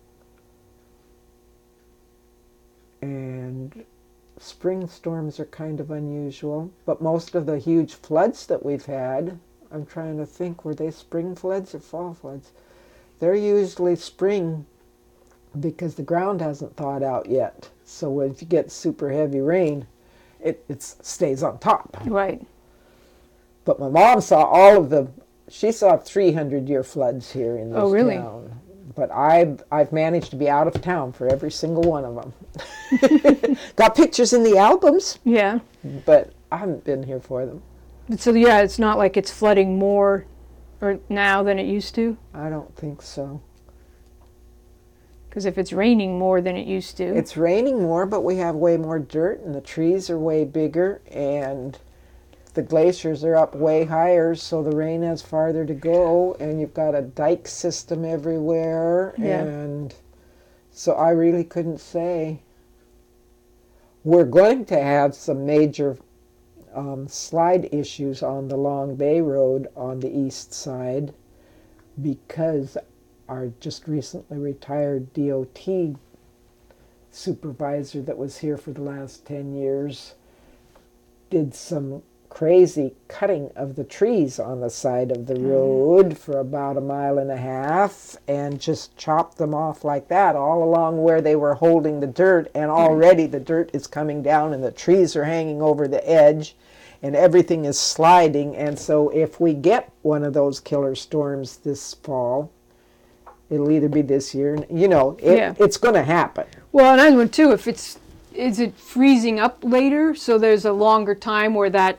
And spring storms are kind of unusual, but most of the huge floods that we've had, I'm trying to think, were they spring floods or fall floods? They're usually spring because the ground hasn't thawed out yet. So if you get super heavy rain, it it stays on top. Right. But my mom saw all of the, she saw three hundred year floods here in this Oh, really? town. But I've, I've managed to be out of town for every single one of them. Got pictures in the albums, Yeah. but I haven't been here for them. But so yeah, it's not like it's flooding more or now than it used to. I don't think so. Because if it's raining more than it used to, It's raining more, but we have way more dirt, and the trees are way bigger, and the glaciers are up way higher, so the rain has farther to go, and you've got a dike system everywhere, Yeah. and so I really couldn't say. We're going to have some major um, slide issues on the Long Bay Road on the east side because our just recently retired D O T supervisor that was here for the last ten years did some crazy cutting of the trees on the side of the road for about a mile and a half and just chopped them off like that all along where they were holding the dirt, and already the dirt is coming down and the trees are hanging over the edge and everything is sliding. And so if we get one of those killer storms this fall, it'll either be this year, you know, it, Yeah. it's going to happen. Well, another one too, if it's, is it freezing up later, so there's a longer time where that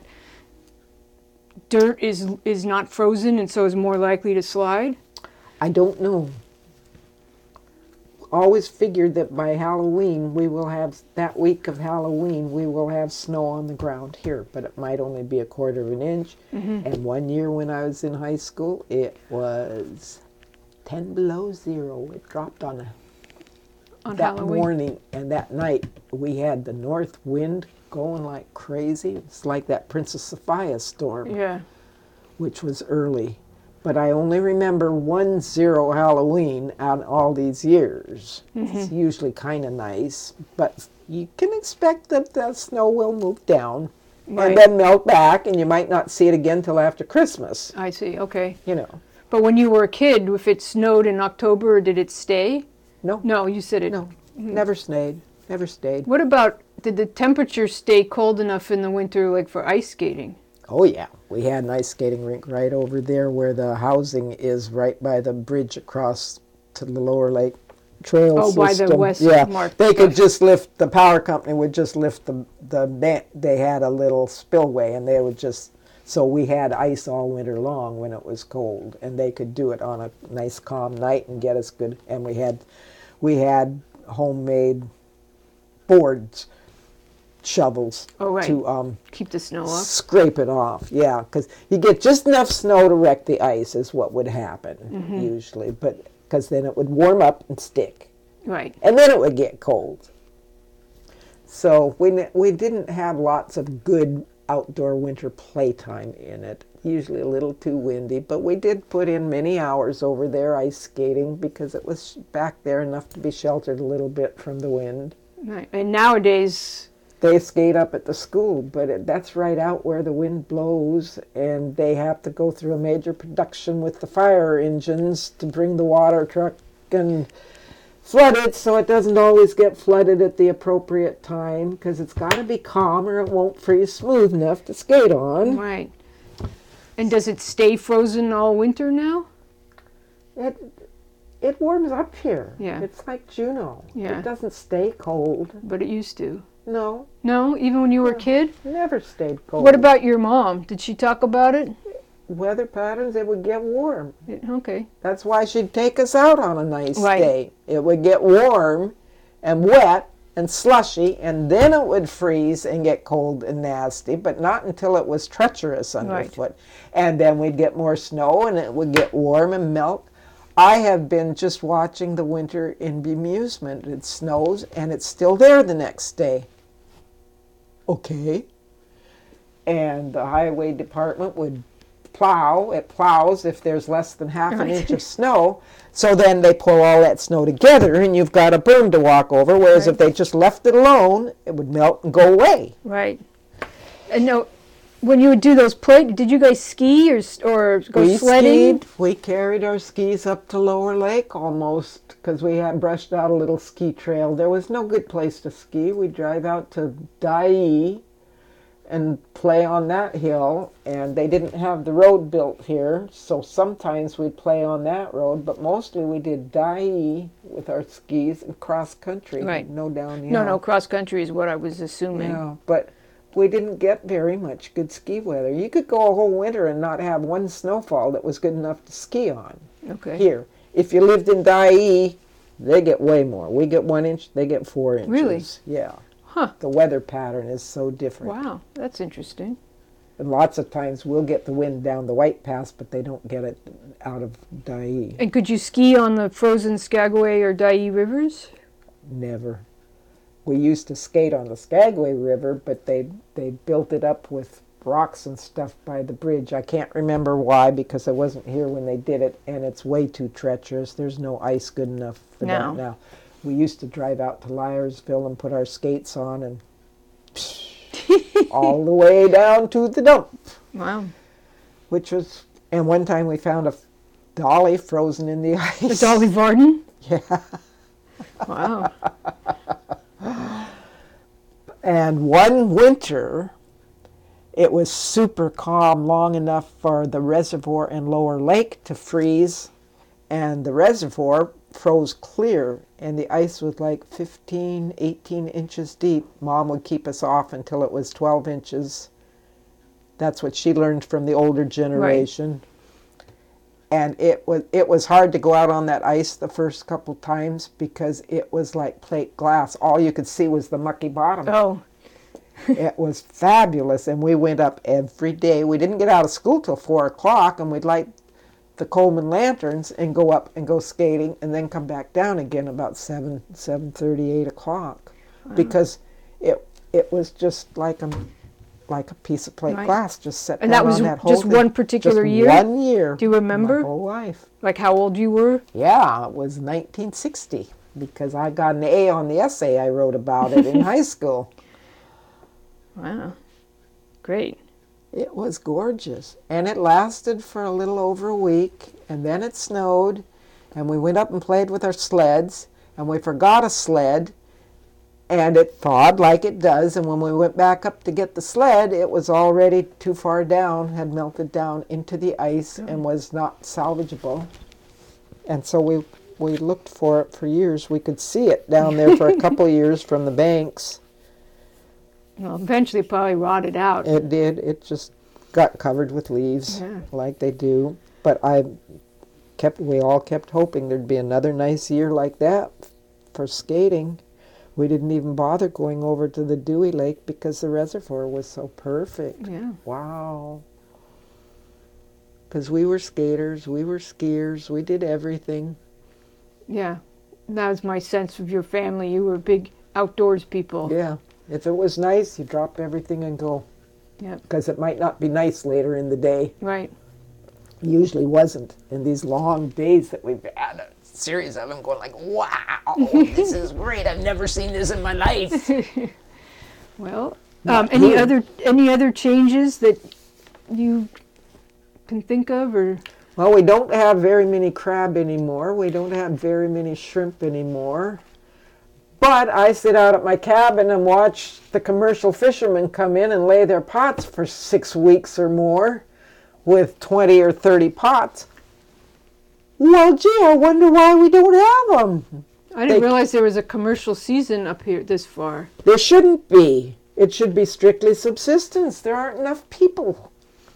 dirt is is not frozen and so is more likely to slide? I don't know. Always figured that by Halloween, we will have, that week of Halloween, we will have snow on the ground here, but it might only be a quarter of an inch. Mm-hmm. And one year when I was in high school, it was ten below zero. It dropped on, a, On that Halloween? morning, and that night we had the north wind going like crazy. It's like that Princess Sophia storm, Yeah. which was early. But I only remember one zero Halloween out of all these years. Mm-hmm. It's usually kind of nice, but you can expect that the snow will move down Right. and then melt back, and you might not see it again till after Christmas, I see, okay. you know. But when you were a kid, if it snowed in October, did it stay? No, No, you said it. no, never stayed, never stayed. What about, did the temperature stay cold enough in the winter, like for ice skating? Oh yeah, we had an ice skating rink right over there where the housing is, right by the bridge across to the Lower Lake Trail Oh, by the system. West yeah, Mark they could stuff. just lift, the power company would just lift the the ba- they had a little spillway, and they would just, so we had ice all winter long when it was cold, and they could do it on a nice calm night and get us good. And we had we had homemade boards, shovels Oh, right. to um, Keep the snow off? scrape it off. Yeah, because you get just enough snow to wreck the ice is what would happen Mm-hmm. usually, but because then it would warm up and stick, Right. and then it would get cold. So we ne- we didn't have lots of good outdoor winter playtime in it. Usually a little too windy, but we did put in many hours over there ice skating because it was back there enough to be sheltered a little bit from the wind. Right. And nowadays, They skate up at the school, but it, that's right out where the wind blows, and they have to go through a major production with the fire engines to bring the water truck and flood it, so it doesn't always get flooded at the appropriate time, because it's got to be calm or it won't freeze smooth enough to skate on. right. And does it stay frozen all winter now? It, it warms up here. Yeah. It's like Juneau. Yeah. It doesn't stay cold. But it used to. No, No, even when you were a kid? never stayed cold. What about your mom? Did she talk about it? weather patterns? It would get warm. It- Okay. That's why she'd take us out on a nice Right. day. It would get warm and wet and slushy, and then it would freeze and get cold and nasty, but not until it was treacherous underfoot. And then we'd get more snow and it would get warm and melt. I have been just watching the winter in bemusement. It snows and it's still there the next day. Okay. And the highway department would plow. It plows if there's less than half an Right. inch of snow. So then they pull all that snow together and you've got a berm to walk over. Whereas Right. if they just left it alone, it would melt and go away. Right. And no, when you would do those play, did you guys ski or s- or go we sledding? skied. We carried our skis up to Lower Lake almost because we had brushed out a little ski trail. There was no good place to ski. We'd drive out to Dyea and play on that hill, and they didn't have the road built here, so sometimes we'd play on that road, but mostly we did Dyea with our skis and cross country. Right. No downhill. No, no, cross country is what I was assuming. Yeah, but we didn't get very much good ski weather. You could go a whole winter and not have one snowfall that was good enough to ski on. Okay. Here, if you lived in Dyea, they get way more. We get one inch, they get four inches. Really? Yeah. Huh. The weather pattern is so different. Wow, that's interesting. And lots of times we'll get the wind down the White Pass, but they don't get it out of Dyea. And could you ski on the frozen Skagway or Dyea rivers? Never. We used to skate on the Skagway River, but they they built it up with rocks and stuff by the bridge. I can't remember why, because I wasn't here when they did it, and it's way too treacherous. There's no ice good enough for No. that now. We used to drive out to Liarsville and put our skates on and all the way down to the dump, Wow. which was, and one time we found a dolly frozen in the ice. The Dolly Varden? Yeah. Wow. And one winter, it was super calm long enough for the reservoir and lower lake to freeze, and the reservoir froze clear, and the ice was like fifteen, eighteen inches deep. Mom would keep us off until it was twelve inches. That's what she learned from the older generation. And it was it was hard to go out on that ice the first couple times because it was like plate glass. All you could see was the mucky bottom. Oh. It was fabulous, and we went up every day. We didn't get out of school till four o'clock, and we'd light the Coleman lanterns and go up and go skating, and then come back down again about seven, seven thirty, eight o'clock, Wow. because it it was just like a like a piece of plate Right. glass just set And down that was on that whole just thing. one particular Just year? One year. Do you remember? My whole life. Like how old you were? Yeah, it was nineteen sixty, because I got an A on the essay I wrote about it in high school. Wow. Great. It was gorgeous, and it lasted for a little over a week, and then it snowed, and we went up and played with our sleds, and we forgot a sled, and it thawed like it does, and when we went back up to get the sled, it was already too far down, had melted down into the ice, and was not salvageable. And so we we looked for it for years. We could see it down there for a couple years from the banks. Well, eventually it probably rotted out. It did. It just got covered with leaves, Yeah. like they do. But I kept. We all kept hoping there'd be another nice year like that for skating. We didn't even bother going over to the Dewey Lake because the reservoir was so perfect. Yeah. Wow. Because we were skaters, we were skiers, we did everything. Yeah. That was my sense of your family. You were big outdoors people. Yeah. If it was nice, you drop everything and go. Yeah. Because it might not be nice later in the day. Right. Usually wasn't. In these long days that we've had, a series of them going like, wow, this is great. I've never seen this in my life. Well, Not um, any here. other any other changes that you can think of, or Well, we don't have very many crab anymore. We don't have very many shrimp anymore. But I sit out at my cabin and watch the commercial fishermen come in and lay their pots for six weeks or more with twenty or thirty pots. Well, gee, I wonder why we don't have them. I didn't They- realize there was a commercial season up here this far. There shouldn't be. It should be strictly subsistence. There aren't enough people.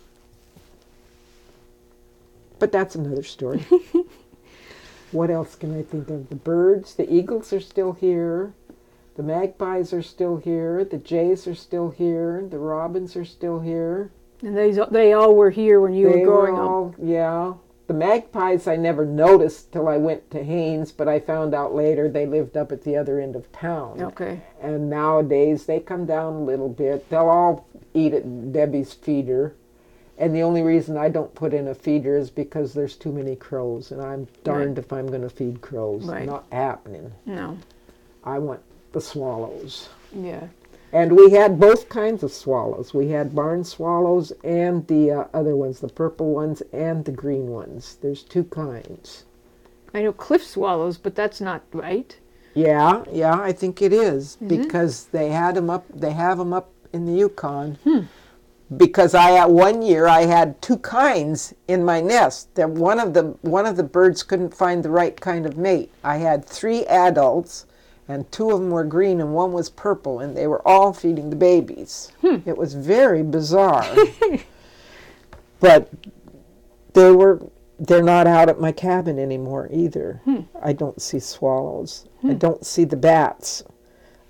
But that's another story. What else can I think of? The birds, the eagles are still here. The magpies are still here. The jays are still here. The robins are still here. And they they all were here when you They were growing all, up. Yeah. The magpies I never noticed till I went to Haines, but I found out later they lived up at the other end of town. Okay. And nowadays they come down a little bit. They'll all eat at Debbie's feeder. And the only reason I don't put in a feeder is because there's too many crows, and I'm darned if I'm going to feed crows. Right. Not happening. No. I want the swallows. Yeah. And we had both kinds of swallows. We had barn swallows and the uh, other ones, the purple ones and the green ones. There's two kinds. I know cliff swallows, but that's not right. Yeah, yeah, I think it is, Is it? because they had them up. They have them up in the Yukon. Because I at one year I had two kinds in my nest. That one of the one of the birds couldn't find the right kind of mate. I had three adults, and two of them were green and one was purple, and they were all feeding the babies. It was very bizarre. But they were they're not out at my cabin anymore either. I don't see swallows. I don't see the bats.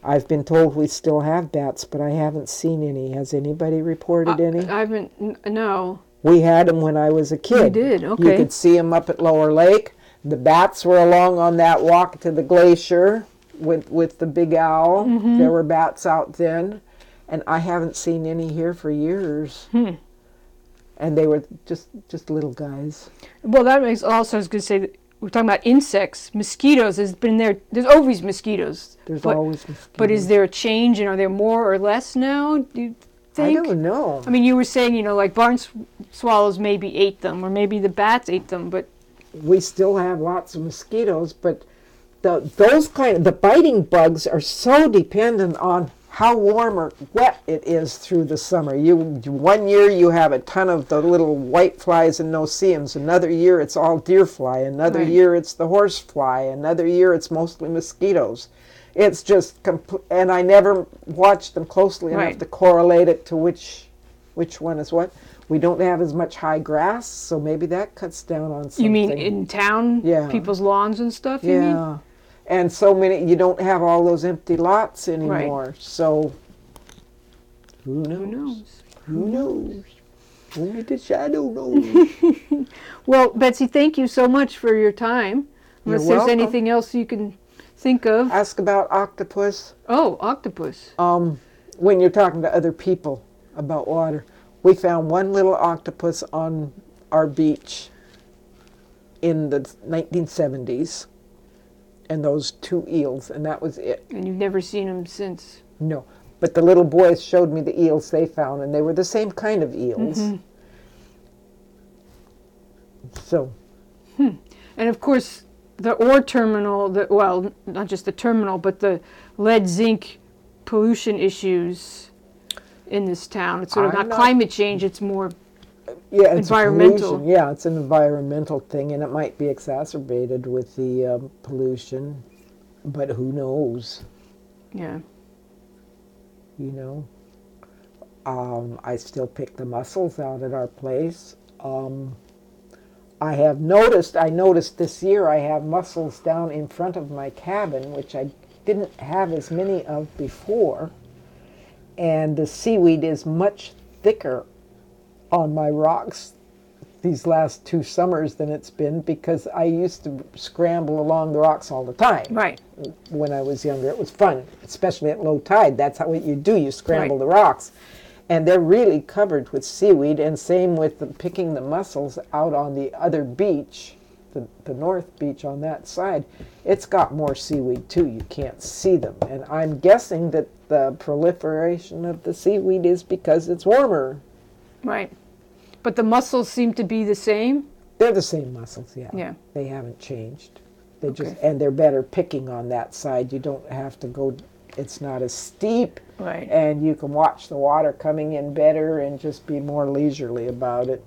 I've been told we still have bats, but I haven't seen any. Has anybody reported I, any? I haven't, n- no. We had them when I was a kid. You did, You okay. could see them up at Lower Lake. The bats were along on that walk to the glacier with with the big owl. Mm-hmm. There were bats out then, and I haven't seen any here for years. Hmm. And they were just just little guys. Well, that makes also, I was going to say, that we're talking about insects. Mosquitoes has been there. There's always mosquitoes. There's but, always mosquitoes. But is there a change, and are there more or less now, do you think? I don't know. I mean, you were saying, you know, like barn s- swallows maybe ate them, or maybe the bats ate them, but We still have lots of mosquitoes, but the those kind of the biting bugs are so dependent on how warm or wet it is through the summer. You one year you have a ton of the little white flies and no-see-ums. Another year it's all deer fly. Another Right. year it's the horse fly. Another year it's mostly mosquitoes. It's just compl- and I never watched them closely enough Right. to correlate it to which which one is what. We don't have as much high grass, so maybe that cuts down on something. you mean in town, Yeah. people's lawns and stuff, you mean? Yeah. And so many, you don't have all those empty lots anymore. So, who knows? Who knows? Who knows? Only the shadow knows. Well, Betsy, thank you so much for your time. You're Unless there's welcome. anything else you can think of. Ask about octopus. Oh, octopus. Um, when you're talking to other people about water, we found one little octopus on our beach in the nineteen seventies, and those two eels, and that was it. And you've never seen them since. No, but the little boys showed me the eels they found, and they were the same kind of eels. Mm-hmm. So, And of course, the ore terminal, the, well, not just the terminal, but the lead zinc pollution issues in this town. It's sort of I'm not, not- climate change, it's more, yeah, it's Environmental. pollution. Yeah, it's an environmental thing, and it might be exacerbated with the um, pollution, but who knows? yeah. You know. Um, I still pick the mussels out at our place. Um, I have noticed, I noticed this year I have mussels down in front of my cabin, which I didn't have as many of before. And the seaweed is much thicker on my rocks these last two summers than it's been, because I used to scramble along the rocks all the time. Right. When I was younger. It was fun, especially at low tide. That's how what you do, you scramble Right. the rocks. And they're really covered with seaweed, and same with the, picking the mussels out on the other beach, the, the north beach on that side. It's got more seaweed too, you can't see them. And I'm guessing that the proliferation of the seaweed is because it's warmer. Right. But the mussels seem to be the same? They're the same mussels, yeah. Yeah. They haven't changed. They just Okay. and they're better picking on that side. You don't have to go, it's not as steep. Right. And you can watch the water coming in better and just be more leisurely about it.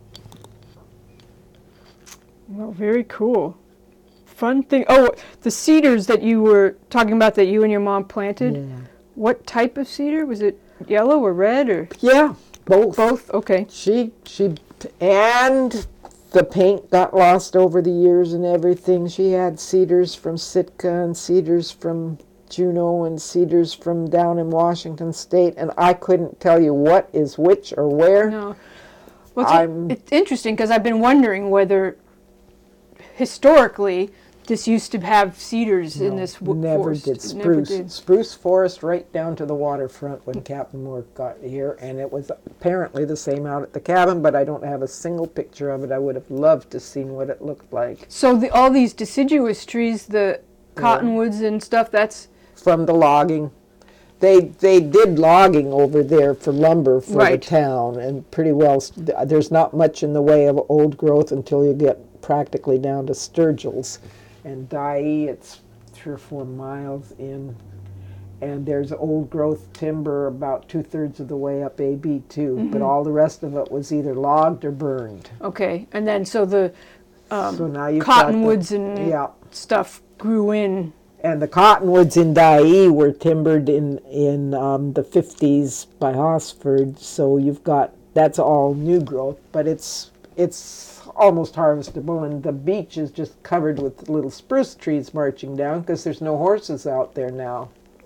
Well, very cool. Fun thing. Oh, the cedars that you were talking about that you and your mom planted. Yeah, What type of cedar? Was it yellow or red or yeah both. both? Okay. She, she, and the paint got lost over the years and everything. She had cedars from Sitka and cedars from Juneau and cedars from down in Washington State, and I couldn't tell you what is which or where. No. Well, it's, I'm- it's interesting because I've been wondering whether historically this used to have cedars in No, this w- never forest. did It spruce. Never did. Spruce forest right down to the waterfront when Captain Moore got here, and it was apparently the same out at the cabin, but I don't have a single picture of it. I would have loved to seen what it looked like. So the, all these deciduous trees, the cottonwoods and stuff, that's From the logging. They they did logging over there for lumber for Right. the town, and pretty well, st- there's not much in the way of old growth until you get practically down to Sturgills. And Dyea, it's three or four miles in. And there's old growth timber about two thirds of the way up A B too, but all the rest of it was either logged or burned. okay. And then so the um, So now you've got the- cottonwoods and Yeah. stuff grew in. And the cottonwoods in Dyea were timbered in in um, the fifties by Hosford, so you've got that's all new growth, but it's it's almost harvestable, and the beach is just covered with little spruce trees marching down because there's no horses out there now.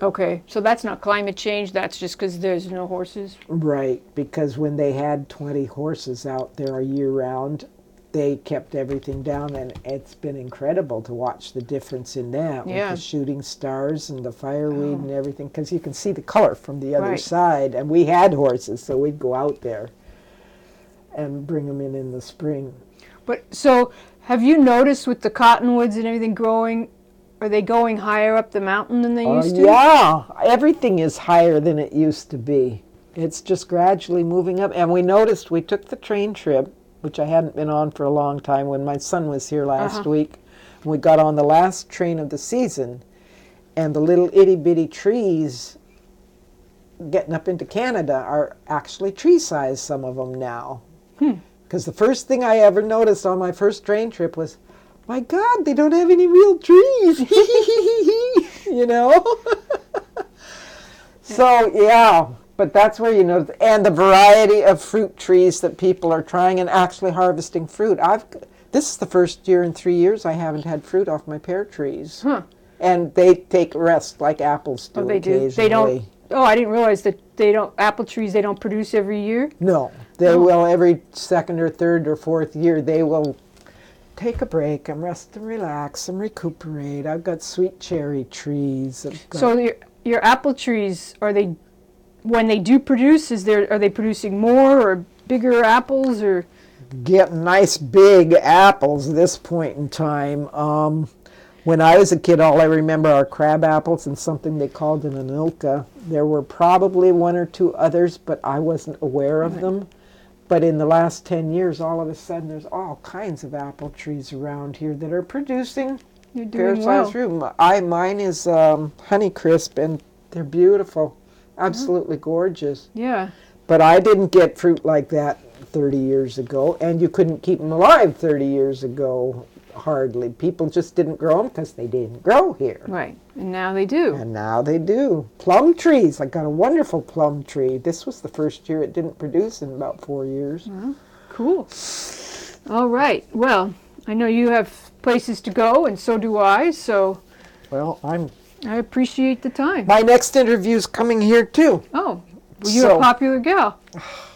Okay, so that's not climate change, that's just because there's no horses? Right, because when they had twenty horses out there year round, they kept everything down, and it's been incredible to watch the difference in that Yeah. with the shooting stars and the fireweed and everything, because you can see the color from the other Right. side. And we had horses, so we'd go out there and bring them in in the spring. But, so, have you noticed with the cottonwoods and everything growing, are they going higher up the mountain than they Oh, used to? yeah, everything is higher than it used to be. It's just gradually moving up. And we noticed we took the train trip, which I hadn't been on for a long time, when my son was here last Uh-huh. week. We got on the last train of the season, and the little itty bitty trees getting up into Canada are actually tree size, some of them now. Because the first thing I ever noticed on my first train trip was, my God, they don't have any real trees. You know? So, yeah, but that's where you know, and the variety of fruit trees that people are trying and actually harvesting fruit. I've This is the first year in three years I haven't had fruit off my pear trees. Huh. And they take rest like apples do Oh, they do? occasionally. They don't, oh, I didn't realize that they don't, apple trees, they don't produce every year? No, they Oh. will every second or third or fourth year, they will take a break and rest and relax and recuperate. I've got sweet cherry trees. I've got- So your, your apple trees, are they, when they do produce, is there, are they producing more or bigger apples or? Getting nice big apples at this point in time. Um, when I was a kid, all I remember are crab apples and something they called an anilka. There were probably one or two others, but I wasn't aware of them. But in the last ten years, all of a sudden, there's all kinds of apple trees around here that are producing You're doing fair-sized well. fruit. I, mine is um, Honeycrisp, and they're beautiful, absolutely gorgeous. Yeah. But I didn't get fruit like that thirty years ago, and you couldn't keep them alive thirty years ago, hardly. People just didn't grow them because they didn't grow here. Right. And now they do. And now they do. Plum trees. I got a wonderful plum tree. This was the first year it didn't produce in about four years. Cool. All right. Well, I know you have places to go, and so do I, so Well, I'm. I appreciate the time. My next interview's coming here too. Oh, well, you're So- a popular gal.